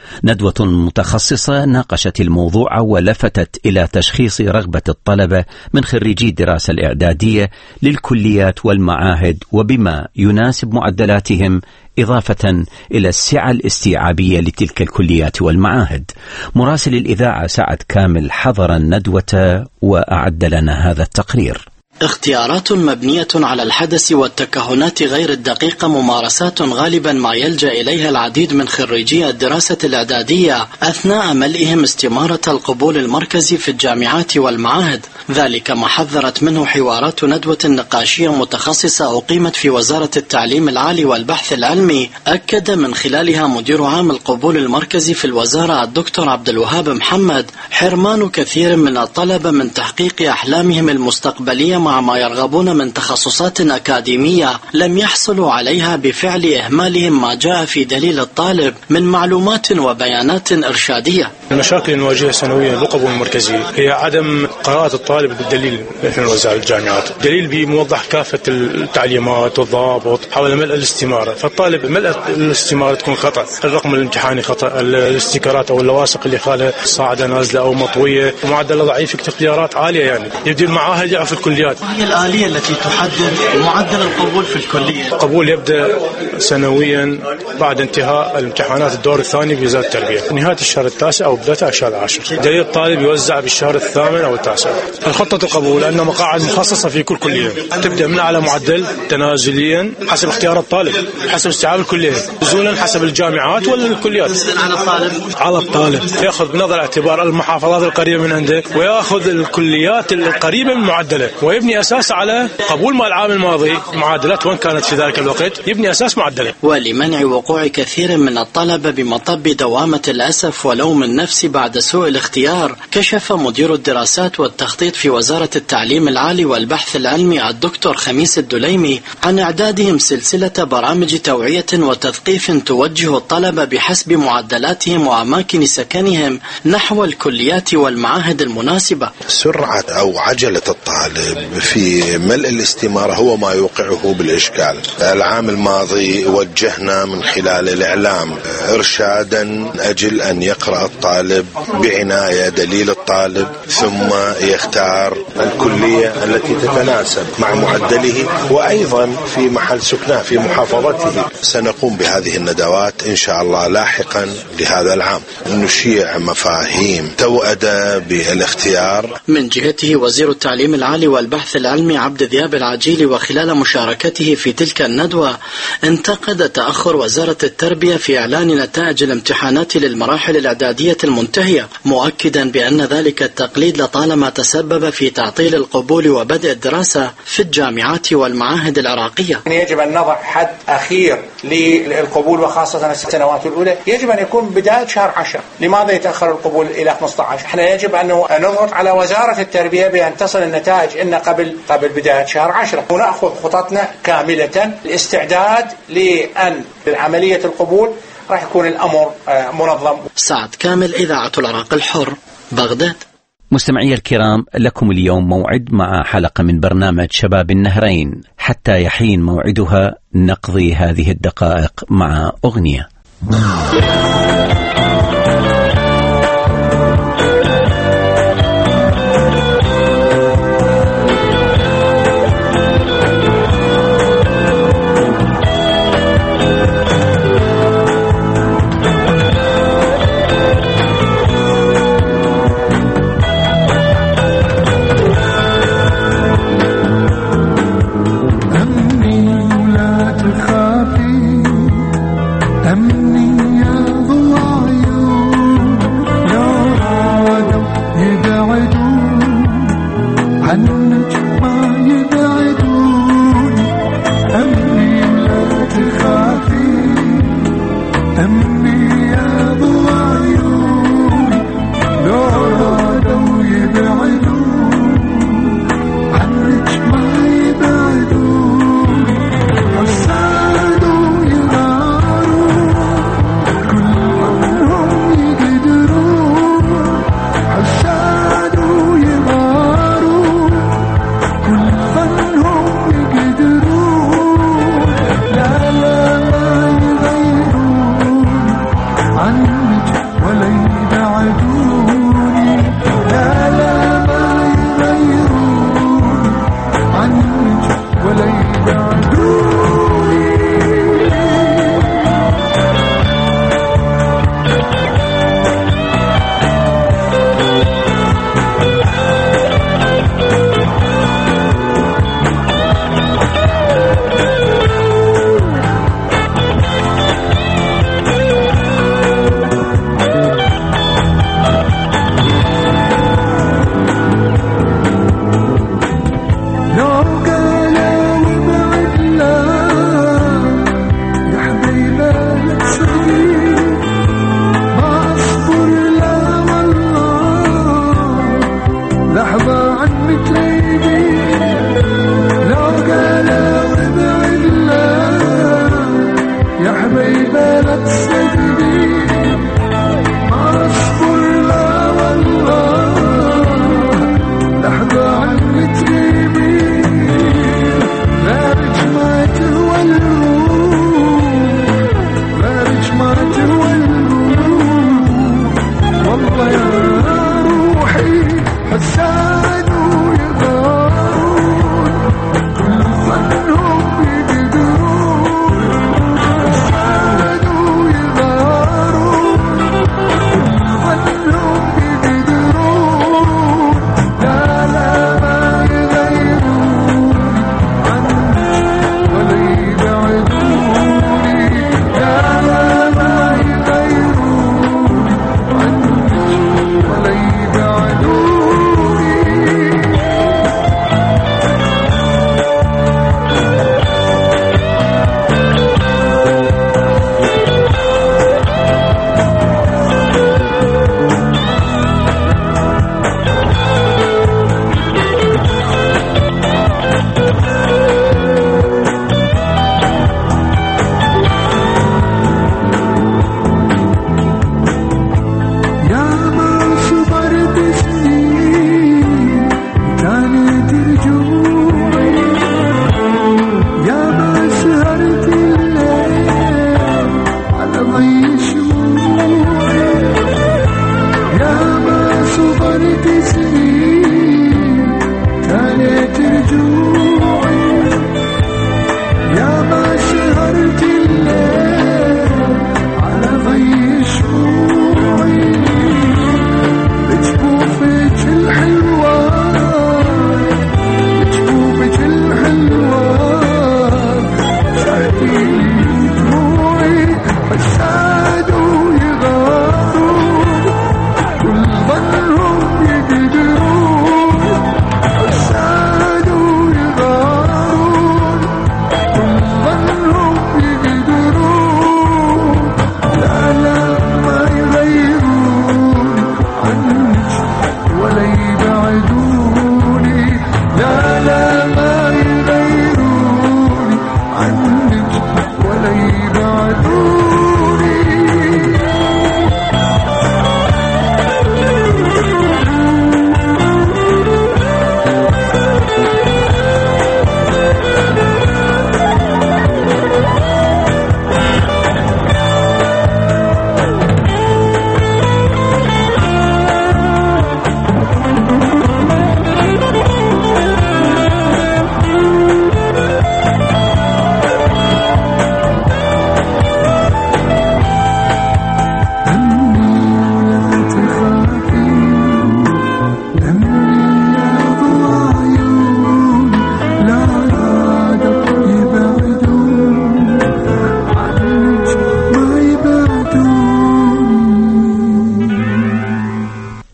ندوة متخصصة ناقشت الموضوع ولفتت إلى تشخيص رغبة الطلبة من خريجي الدراسة الإعدادية للكليات والمعاهد وبما يناسب معدلاتهم، إضافة إلى السعة الاستيعابية لتلك الكليات والمعاهد. مراسل الإذاعة سعد كامل حضر الندوة وأعد لنا هذا التقرير. اختيارات مبنية على الحدث والتكهنات غير الدقيقة، ممارسات غالبا ما يلجأ إليها العديد من خريجي الدراسة الإعدادية أثناء ملئهم استمارة القبول المركزي في الجامعات والمعاهد. ذلك ما حذرت منه حوارات ندوة نقاشية متخصصة أقيمت في وزارة التعليم العالي والبحث العلمي، أكد من خلالها مدير عام القبول المركزي في الوزارة الدكتور عبد الوهاب محمد حرمان كثير من الطلبة من تحقيق أحلامهم المستقبلية مع ما يرغبون من تخصصات أكاديمية لم يحصلوا عليها بفعل إهمالهم ما جاء في دليل الطالب من معلومات وبيانات إرشادية. المشاكل اللي نواجهها سنويا بالقبول المركزي هي عدم قراءة الطالب بالدليل في وزارة الجامعات. دليل بموضح كافة التعليمات والضوابط حول ملء الاستمارة، فالطالب ملء الاستمارة تكون خطأ، الرقم الامتحاني خطأ، الاستيكرات أو اللواصق اللي خالها صاعدة نازلة أو مطوية، معدل ضعيف، اختيارات عالية. يعني يبدأ المعاهد يعرف الكليات. هي الآلية التي تحدد معدل القبول في الكلية. القبول يبدأ سنويا بعد انتهاء الامتحانات الدور الثاني بوزارة التربية، نهاية الشهر التاسع أو بداية الشهر العاشر. دليل الطالب يوزع بالشهر الثامن أو التاسع. الخطة القبول أن مقاعد مخصصة في كل كلية، تبدأ من على معدل تنازليا حسب اختيار الطالب، حسب استيعاب الكلية، نزولا حسب الجامعات والكليات. على الطالب يأخذ بنظر الاعتبار المحافظات القريبة من عنده، ويأخذ الكليات القريبة من معدله، ويبني أساس على قبول مع العام الماضي معادلات وين كانت في ذلك الوقت، يبني أساس معدله. ولمنع وقوع كثير من الطلبة بمطب دوامة الأسف ولوم النفس بعد سوء الاختيار، كشف مدير الدراسات والتخطيط في وزارة التعليم العالي والبحث العلمي الدكتور خميس الدليمي عن إعدادهم سلسلة برامج توعية وتثقيف توجه الطلبة بحسب معدلاتهم وأماكن سكنهم نحو الكليات والمعاهد المناسبة. سرعة أو عجلة الطالب في ملء الاستمارة هو ما يوقعه بالإشكال. العام الماضي وجهنا من خلال الإعلام إرشادا أجل أن يقرأ الطالب بعناية دليل الطالب ثم يختار الكلية التي تتناسب مع معدله وأيضا في محل سكنه في محافظته. سنقوم بهذه الندوات إن شاء الله لاحقا لهذا العام، نشيع مفاهيم توأدة بالاختيار. من جهته وزير التعليم العالي والبحث العلمي عبد ذياب العجيلي وخلال مشاركته في تلك الندوة انتقد تأخر وزارة التربية في إعلان نتائج الامتحانات للمراحل الإعدادية المنتهية، مؤكدا بأن ذلك التقليد لطالما تسبب في تعطيل القبول وبدء الدراسة في الجامعات والمعاهد العراقية. يجب أن نضع حد أخير للقبول وخاصة السنوات الأولى، يجب أن يكون بداية شهر 10. لماذا يتأخر القبول إلى 15؟ احنا يجب أن نضغط على وزارة التربية بأن تصل النتائج إن قبل بداية شهر 10، ونأخذ خططنا كاملة الاستعداد لأن عملية القبول راح يكون الأمر منظم. سعد كامل، إذاعة العراق الحر، بغداد. مستمعي الكرام، لكم اليوم موعد مع حلقة من برنامج شباب النهرين. حتى يحين موعدها نقضي هذه الدقائق مع أغنية. أمني يا ضواي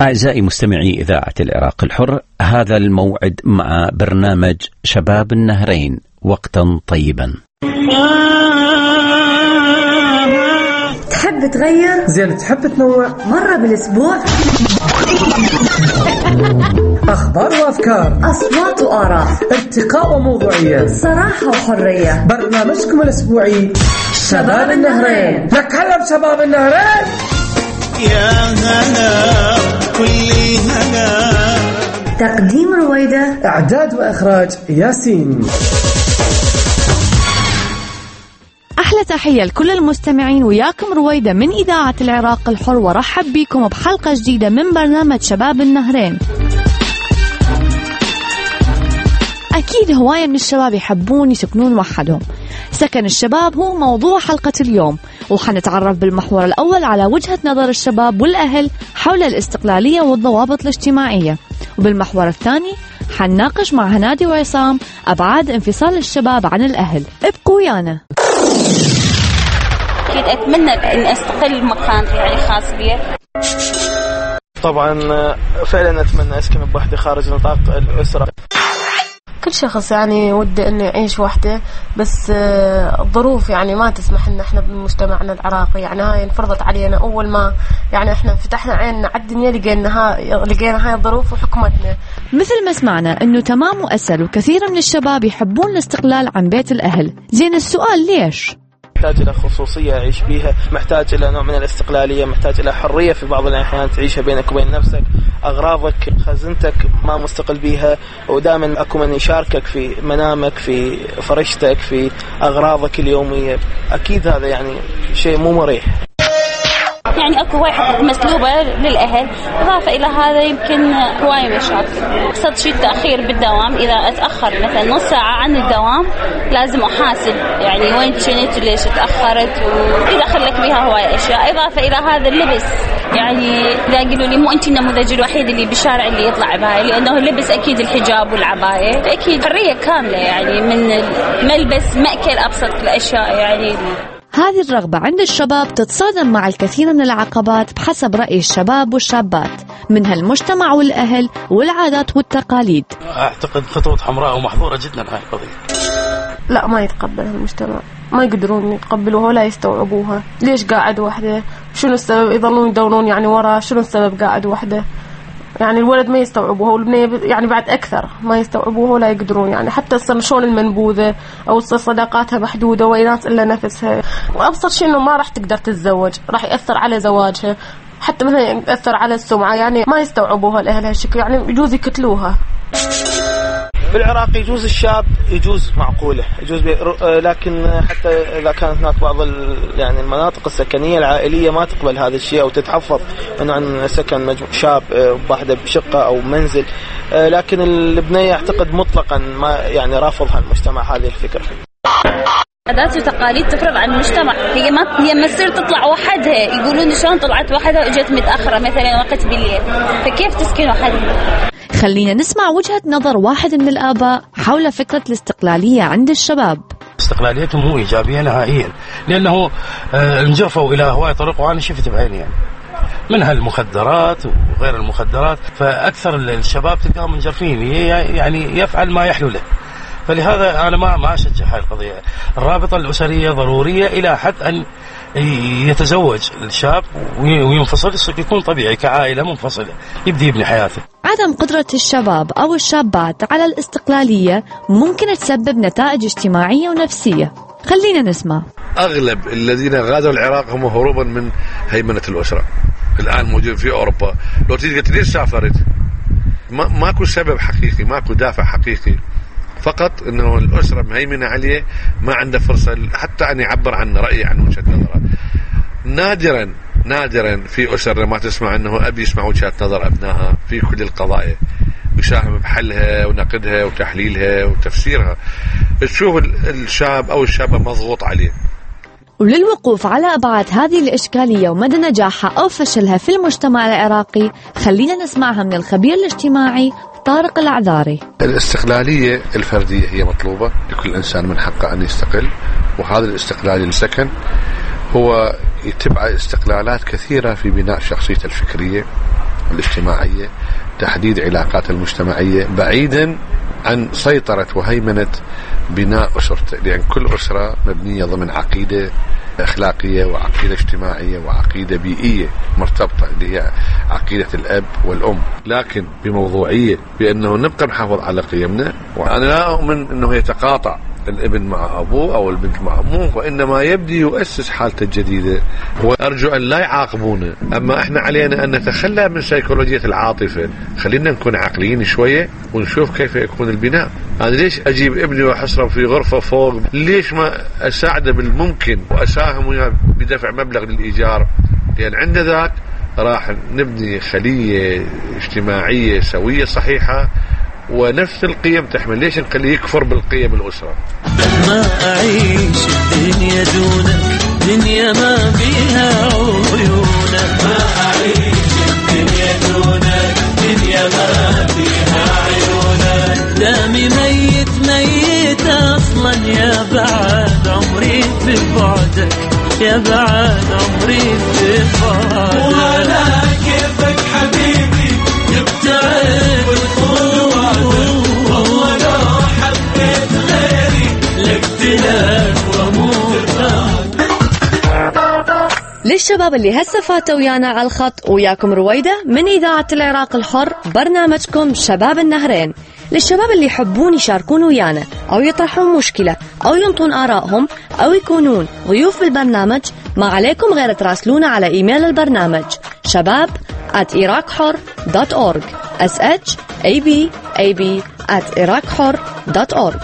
أعزائي مستمعي إذاعة العراق الحر، هذا الموعد مع برنامج شباب النهرين. وقتا طيبا. تحب تغير؟ زين. تحب تنوع؟ مرة بالأسبوع. أخبار وأفكار، أصوات وآراء، ارتقاء وموضوعية، صراحة وحرية. برنامجكم الأسبوعي شباب النهرين. نتكلم شباب النهرين. يا هلا كل هلا. تقديم رويدة، إعداد وإخراج ياسين. أحلى تحية لكل المستمعين، وياكم رويدة من إذاعة العراق الحر، ورحب بكم بحلقة جديدة من برنامج شباب النهرين. أكيد هواية من الشباب يحبون يسكنون وحدهم. سكن الشباب هو موضوع حلقة اليوم، وحنتعرف بالمحور الأول على وجهة نظر الشباب والأهل حول الاستقلالية والضوابط الاجتماعية، وبالمحور الثاني حنناقش مع هنادي وعصام أبعاد انفصال الشباب عن الأهل. ابقوا ويانا. أكيد أتمنى أن أستقل مكان يعني خاص بي. طبعا فعلا أتمنى أسكن بوحدة خارج نطاق الأسرة. كل شخص يعني وده انه يعيش وحده، بس الظروف يعني ما تسمح لنا احنا بمجتمعنا العراقي. يعني هاي انفرضت علينا اول ما يعني احنا فتحنا عيننا على الدنيا، لقينا هاي الظروف وحكمتنا. مثل ما سمعنا انه تمام واسهل، وكثير من الشباب يحبون الاستقلال عن بيت الاهل. زين، السؤال ليش؟ محتاج إلى خصوصية أعيش بيها، محتاج إلى نوع من الاستقلالية، محتاج إلى حرية في بعض الأحيان تعيشها بينك وبين نفسك. أغراضك خزنتك ما مستقل بيها، ودائما أكو من يشاركك في منامك، في فرشتك، في أغراضك اليومية. أكيد هذا يعني شيء مو مريح. يعني اكو هواي حقوق مسلوبه للاهل، اضافه الى هذا يمكن هواي مشاكل. اقصد شيء التاخير بالدوام، اذا اتاخر مثلا نص ساعه عن الدوام لازم احاسب، يعني وين كنت وليش تاخرت، واذا خلك بها هواي اشياء. اضافه الى هذا اللبس، يعني لا يقولوا لي مو انت النموذج الوحيد اللي بالشارع اللي يطلع بهاي، لانه اللبس اكيد الحجاب والعبايه اكيد حريه كامله، يعني من الملبس ماكل ابسط الاشياء. يعني هذه الرغبة عند الشباب تتصادم مع الكثير من العقبات بحسب رأي الشباب والشابات، منها المجتمع والأهل والعادات والتقاليد. أعتقد خطوة حمراء ومحظورة جدا هاي القضية. لا، ما يتقبلها المجتمع، ما يقدرون يتقبلوها ولا يستوعبوها. ليش قاعد وحده؟ شنو السبب؟ يظلون يدورون يعني ورا شنو السبب قاعد وحده. يعني الولد ما يستوعبوها، والبنية يعني بعد أكثر ما يستوعبوها ولا يقدرون. يعني حتى تصير شلون المنبوذة، أو تصير صداقاتها محدودة ويناس إلا نفسها. وأبسط شيء إنه ما راح تقدر تتزوج، راح يأثر على زواجها، حتى مثلا يأثر على السمعة. يعني ما يستوعبوها الأهل هالشكل، يعني يجوز يقتلوها. بالعراق يجوز الشاب يجوز معقوله، يجوز لكن حتى اذا كانت هناك بعض يعني المناطق السكنيه العائليه ما تقبل هذا الشيء او تتحفظ من عن سكن شاب واحده بشقه او منزل. لكن البنيه اعتقد مطلقا ما يعني رافضها المجتمع هذه الفكره. عادات وتقاليد تفرض على المجتمع، هي ما تصير تطلع وحدها. يقولون شلون طلعت وحدها واجت متاخره مثلا وقت بالليل، فكيف تسكن وحدها؟ خلينا نسمع وجهة نظر واحد من الآباء حول فكرة الاستقلالية عند الشباب. استقلاليتهم مو إيجابية نهائيا، لأنه انجرفوا إلى هواي طرق، وأنا شفت بعيني يعني منها المخدرات وغير المخدرات. فأكثر الشباب تلقاهم منجرفين، يعني يفعل ما يحلو له. فلهذا أنا ما أشجع هاي القضية. الرابطة الأسرية ضرورية إلى حد أن يتزوج الشاب وينفصل، يكون طبيعي كعائلة منفصلة، يبدأ يبني حياته. عدم قدرة الشباب أو الشابات على الاستقلالية ممكن تسبب نتائج اجتماعية ونفسية. خلينا نسمع. أغلب الذين غادروا العراق هم هروبا من هيمنة الأسرة. الآن موجود في أوروبا، لو تيجي ليش سافرت؟ ماكو سبب حقيقي، ماكو دافع حقيقي، فقط انه الاسره مهيمنه عليه، ما عنده فرصه حتى ان يعبر عن رايه، عن وجهه نظره. نادرا في اسر ما تسمع انه ابي يسمع وجهه نظر ابنائها في كل القضايا، ويساهم بحلها ونقدها وتحليلها وتفسيرها. تشوف الشاب او الشابه مضغوط عليه. وللوقوف على أبعاد هذه الإشكالية ومدى نجاحها أو فشلها في المجتمع العراقي، خلينا نسمعها من الخبير الاجتماعي طارق العذاري. الاستقلالية الفردية هي مطلوبة، لكل إنسان من حقه أن يستقل، وهذا الاستقلال السكن هو يتبع استقلالات كثيرة في بناء شخصيته الفكرية الاجتماعية، تحديد علاقات المجتمعية بعيدا عن سيطرة وهيمنة بناء أسرته، لأن كل أسرة مبنية ضمن عقيدة أخلاقية وعقيدة اجتماعية وعقيدة بيئية مرتبطة اللي هي عقيدة الأب والأم، لكن بموضوعية بأنه نبقى نحافظ على قيمنا. وأنا لا أؤمن أنه يتقاطع الابن مع أبوه أو البنت مع أمه، وإنما يبدي يؤسس حالته الجديدة، وأرجو أن لا يعاقبونه. أما إحنا علينا أن نتخلى من سيكولوجية العاطفة، خلينا نكون عقليين شوية ونشوف كيف يكون البناء. أنا ليش أجيب ابني وأحصره في غرفة فوق؟ ليش ما أساعده بالممكن وأساهم وياه بدفع مبلغ للإيجار؟ لأن عند ذاك راح نبني خلية اجتماعية سوية صحيحة ونفس القيم تحمل. ليش نخليه يكفر بالقيم الأسرة؟ ما أعيش الدنيا دونك، دنيا ما بيها عيونك، ما أعيش الدنيا دونك، دنيا ما بيها عيونك، دامي ميت ميت أصلا، يا بعد عمري في بعدك، يا بعد عمري في بعدك. وعلى كيفك حبيبي يبتعد وتخون وعدك، والله لو حبيت غيري لقتلك واموت. للشباب اللي هسه فاتوا ويانا على الخط، وياكم رويدة من إذاعة العراق الحر، برنامجكم شباب النهرين. للشباب اللي يحبون يشاركون ويانا أو يطرحون مشكلة أو ينطون آرائهم أو يكونون ضيوف بالبرنامج، ما عليكم غير تراسلونا على إيميل البرنامج shabab@iraqhor.org shabab@iraqhor.org.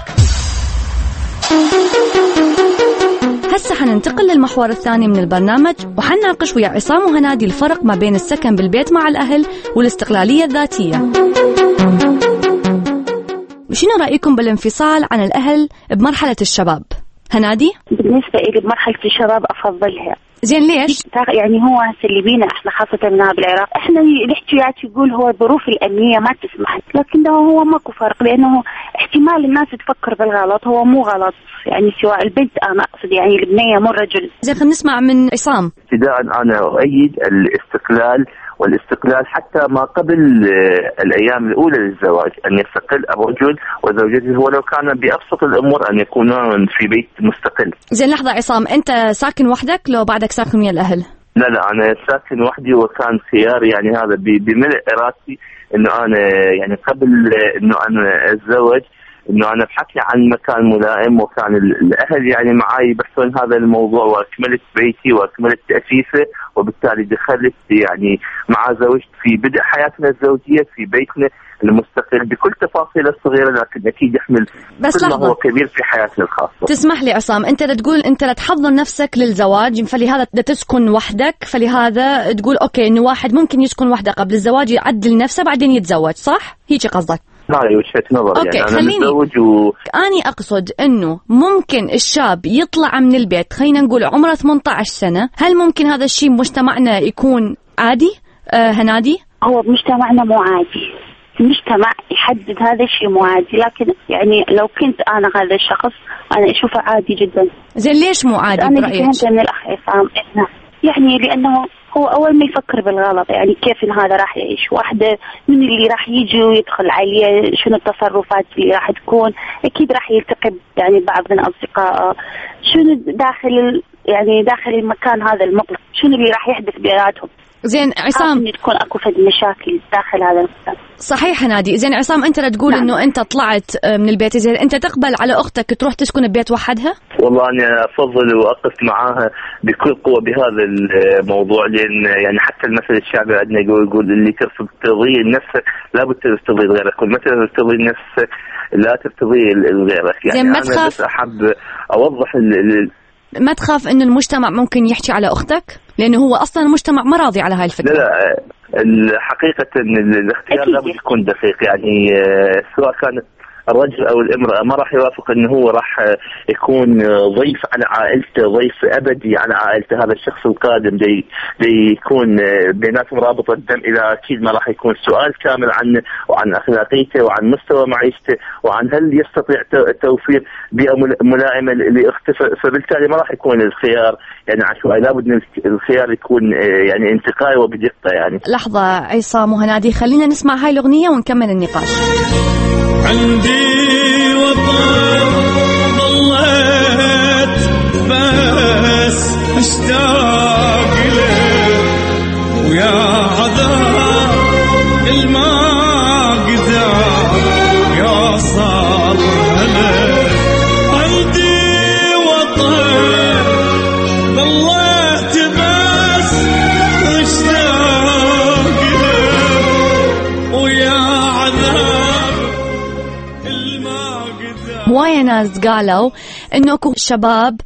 هسه حننتقل للمحور الثاني من البرنامج، وحنناقش ويا عصام وهنادي الفرق ما بين السكن بالبيت مع الأهل والاستقلالية الذاتية. شنو رأيكم بالانفصال عن الأهل بمرحلة الشباب؟ هنادي؟ بالنسبة إلي بمرحلة الشباب أفضلها. زين ليش؟ يعني هو هسه اللي بينا احنا خاصة من بالعراق، احنا الاحتياجات يقول هو الظروف الأمنية ما تسمح، لكن هو ماكو فرق، لأنه احتمال الناس تفكر بالغلط، هو مو غلط يعني، سواء البنت أنا أقصد يعني البنية مو الرجل. زين خلينا نسمع من عصام. ابتداء أنا أؤيد الاستقلال، والاستقلال حتى ما قبل الأيام الأولى للزواج، أن يستقل الرجل وزوجته ولو كان بأبسط الأمور، أن يكونون في بيت مستقل. زين لحظة عصام، أنت ساكن وحدك لو بعدك ساكن ويا الأهل؟ لا أنا ساكن وحدي، وكان خياري يعني هذا بملء إرادتي، إنه أنا يعني قبل إنه أنا أتزوج إنه أنا بحكي عن مكان ملائم، وكان الأهل يعني معاي بحثون هذا الموضوع، وأكملت بيتي وأكملت تأسيسه، وبالتالي دخلت يعني مع زوجتي في بدء حياتنا الزوجية في بيتنا المستقل بكل تفاصيله الصغيرة، لكن أكيد يحمل كل ما هو كبير في حياتنا الخاصة. تسمح لي عصام، أنت تقول أنت لا تحضر نفسك للزواج، فلهذا تسكن وحدك، فلهذا تقول أوكي إنه واحد ممكن يسكن وحده قبل الزواج، يعدل نفسه بعدين يتزوج، صح؟ هيك قصدك؟ هاي وجهة نظر. أوكي يعني خليني أنا أقصد إنه ممكن الشاب يطلع من البيت، خلينا نقول عمره 18 سنة، هل ممكن هذا الشيء بمجتمعنا يكون عادي؟ هنادي؟ هو بمجتمعنا مو عادي، المجتمع يحدد هذا الشيء مو عادي، لكن يعني لو كنت أنا هذا الشخص أنا أشوفه عادي جدا. زين ليش مو عادي برأيك؟ أنا فهمت من الأخ عصام يعني لأنه هو أول ما يفكر بالغلط، يعني كيف إن هذا راح يعيش، واحدة من اللي راح يجي ويدخل عليه، شنو التصرفات اللي راح تكون، أكيد راح يلتقي يعني بعض من أصدقائه، شنو داخل المكان هذا المغلق، شنو اللي راح يحدث بيناتهم. زين عصام، تكون اكو فد مشاكل داخل هذا المكان. صحيح نادي. زين عصام، انت لا تقول نعم. انه انت طلعت من البيت، زين انت تقبل على اختك تروح تسكن ببيت وحدها؟ والله انا افضل واقف معاها بكل قوه بهذا الموضوع، لان يعني حتى المثل الشعبي عندنا يقول اللي ترضي نفسك لا بد ترضي غيرك، والمثل ترضي نفسك لا ترضي غيرك. يعني ما انا بس احب اوضح ما تخاف ان المجتمع ممكن يحكي على اختك، لانه هو اصلا المجتمع ما راضي على هاي الفكره. لا الحقيقه ان الاختيار لابد يكون دقيق، يعني سواء كانت الرجل او الامراه ما راح يوافق انه هو راح يكون ضيف على عائلته، ضيف ابدي على عائلته. هذا الشخص القادم دي يكون بيناتهم رابطه دم، اذا اكيد ما راح يكون سؤال كامل عنه وعن اخلاقيته وعن مستوى معيشته وعن هل يستطيع توفير بيئه ملائمه لاخته، فبالتالي ما راح يكون الخيار يعني عشوائي، لابد ان الخيار يكون يعني انتقائي وبدقه. يعني لحظه عصام وهنادي، خلينا نسمع هاي الاغنيه ونكمل النقاش. عندي وطن ضليت بس اشتاق له، ويا عذاب الما قدر يوصل له. عندي وطن ضليت بس اشتاق له، ويا عذاب الما قدر. هواية ناس قالوا انه شباب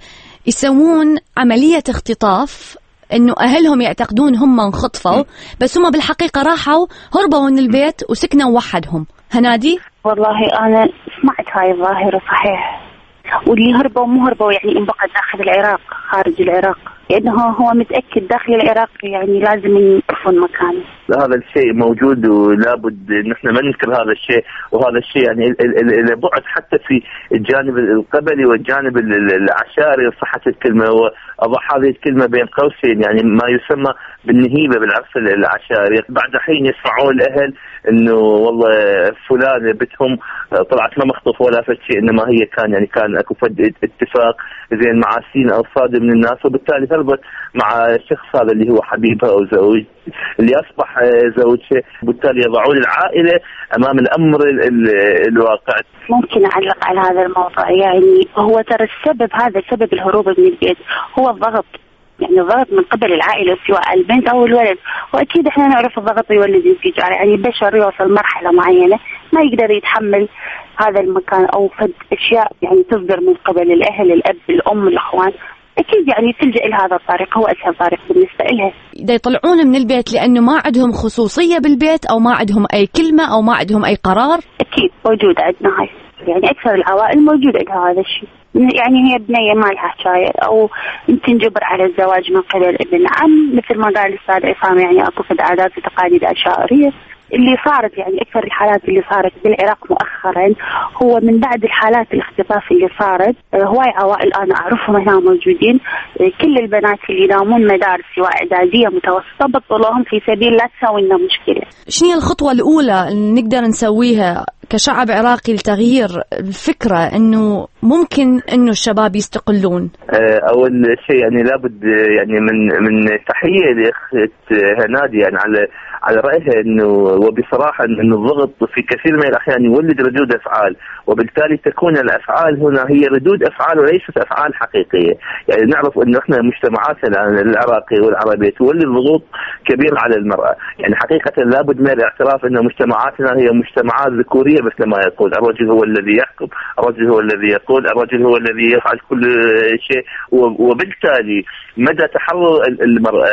يسوون عملية اختطاف، انه اهلهم يعتقدون هم انخطفوا بس هم بالحقيقة راحوا هربوا من البيت وسكنوا وحدهم. هنادي؟ والله انا سمعت هاي الظاهرة صحيح، واللي هربوا مو هربوا يعني انبقى داخل العراق خارج العراق، لأنه هو متأكد داخل العراق يعني لازم يعرفون مكانه. هذا الشيء موجود ولابد نحن ما ننكر هذا الشيء، وهذا الشيء يعني إلى بعد حتى في الجانب القبلي والجانب العشائري صحة الكلمة، وأضع هذه الكلمة بين قوسين يعني ما يسمى بالنهيبة بالعرف العشائري. بعد حين يسمعون الأهل إنه والله فلان بتهم طلعت ما مخطوف ولا فد شيء، إنما هي كان أكو فد اتفاق زين مع سين أو صادم من الناس، وبالتالي ثبت مع الشخص هذا اللي هو حبيبها أو زوج اللي أصبح زوجها، وبالتالي يضعون العائلة أمام الأمر الواقع. ممكن أعلق على هذا الموضوع؟ يعني هو ترى السبب، هذا سبب الهروب من البيت هو الضغط، يعني الضغط من قبل العائلة سواء البنت أو الولد، وأكيد إحنا نعرف الضغط يولد انفجار، يعني البشر يوصل مرحلة معينة ما يقدر يتحمل هذا المكان أو فد أشياء يعني تصدر من قبل الأهل، الأب، الأم، الأخوان، أكيد يعني تلجأ لهذا الطريق، هو أسهل طريق بالنسبة لها. إذا يطلعون من البيت لأنه ما عندهم خصوصية بالبيت أو ما عندهم أي كلمة أو ما عندهم أي قرار، أكيد موجود عندنا هاي، يعني أكثر العوائل موجود عندها هذا الشيء، يعني هي بنية ما لها حكاية أو تنجبر على الزواج من قبل ابن عم، مثل ما قال الأستاذ عصام يعني أكو فد عادات وتقاليد عشائرية اللي صارت، يعني أكثر الحالات اللي صارت بالعراق مؤخرا هو من بعد الحالات الاختطاف اللي صارت. هواي عوائل أنا أعرفهم هنا موجودين، كل البنات اللي ينامون مدارس سواء إعدادية متوسطة بطلوهم في سبيل لا تسوي لنا مشكلة. شنو الخطوة الأولى اللي نقدر نسويها كشعب عراقي لتغيير الفكرة إنه ممكن إنه الشباب يستقلون؟ أول شيء يعني لابد يعني من تحية لأخت هنادي يعني على رأيها إنه وبصراحة إنه الضغط في كثير من الأحيان يولد ردود أفعال، وبالتالي تكون الأفعال هنا هي ردود أفعال وليست أفعال حقيقية. يعني نعرف إنه إحنا مجتمعاتنا العراقي والعربية تولد ضغوط كبيرة على المرأة، يعني حقيقة لابد من الاعتراف إنه مجتمعاتنا هي مجتمعات ذكورية مثل ما يقول الرجل هو الذي يحكم، الرجل هو الذي يقول، الرجل هو الذي يفعل كل شيء، وبالتالي مدى تحرر المرأة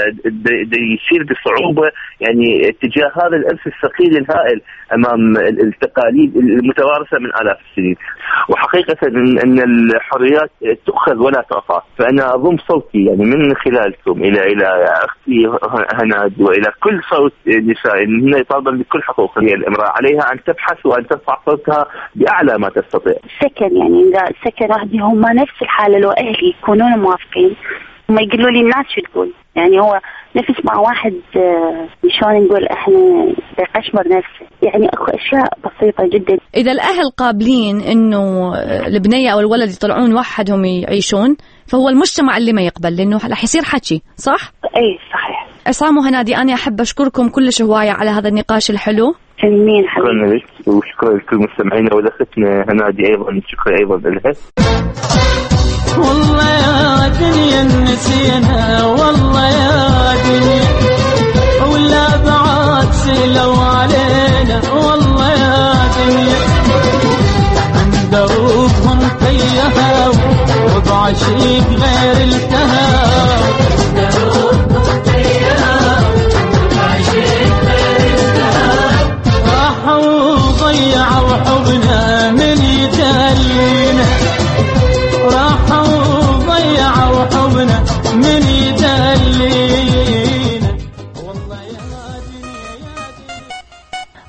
يصير بصعوبة يعني اتجاه هذا الإرث الثقيل الهائل أمام التقاليد المتوارثة من آلاف السنين. وحقيقة أن الحريات تؤخذ ولا تعطى، فأنا أضم صوتي يعني من خلالكم إلى أختي هناد وإلى كل صوت نساء إن يطالبن بكل حقوق هي الامرأة، عليها أن تبحث وأن ترفع صوتها بأعلى ما تستطيع. سكن يعني إذا سكن أهلي هم نفس الحالة لو أهلي يكونون موافقين ما يقولوا لي الناس شو تقول، يعني هو نفس مع واحد شلون نقول احنا بيقشمر نفسه، يعني اكو اشياء بسيطه جدا. اذا الاهل قابلين انه البنيه او الولد يطلعون وحدهم يعيشون، فهو المجتمع اللي ما يقبل، لانه رح يصير حكي صح. اي صحيح. عصام وهنادي انا احب اشكركم كلش هوايه على هذا النقاش الحلو. امين حبيبي. شكرا لك وشكرا لكل مستمعينا ولختنا هنادي ايضا، شكرا ايضا لها. والله يا دنيا نسينا، والله يا دنيا ولا بعد سلوا علينا، والله يا دنيا من دروبهم فيها وبعشيق غير التهاب، دروبهم فيها وبعشيق غير التهاب، راحوا وضيعوا حبنا من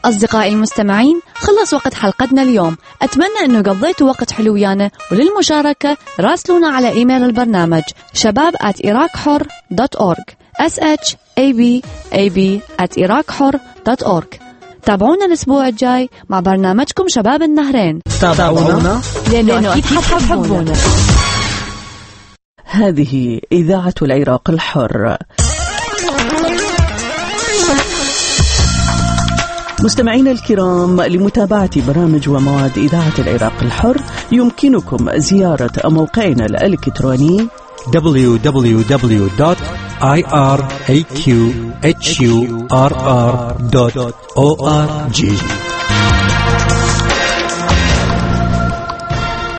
أصدقائي المستمعين، خلص وقت حلقتنا اليوم. أتمنى أنه قضيتوا وقت حلو ويانا، وللمشاركة راسلونا على إيميل البرنامج shabab@iraqhor.org shabab@iraqhor.org. تابعونا الأسبوع الجاي مع برنامجكم شباب النهرين. تابعونا لأنه أكيد حتحبونا. هذه إذاعة العراق الحر. مستمعينا الكرام، لمتابعة برامج ومواد إذاعة العراق الحر يمكنكم زيارة موقعنا الإلكتروني www.iraqhurr.org.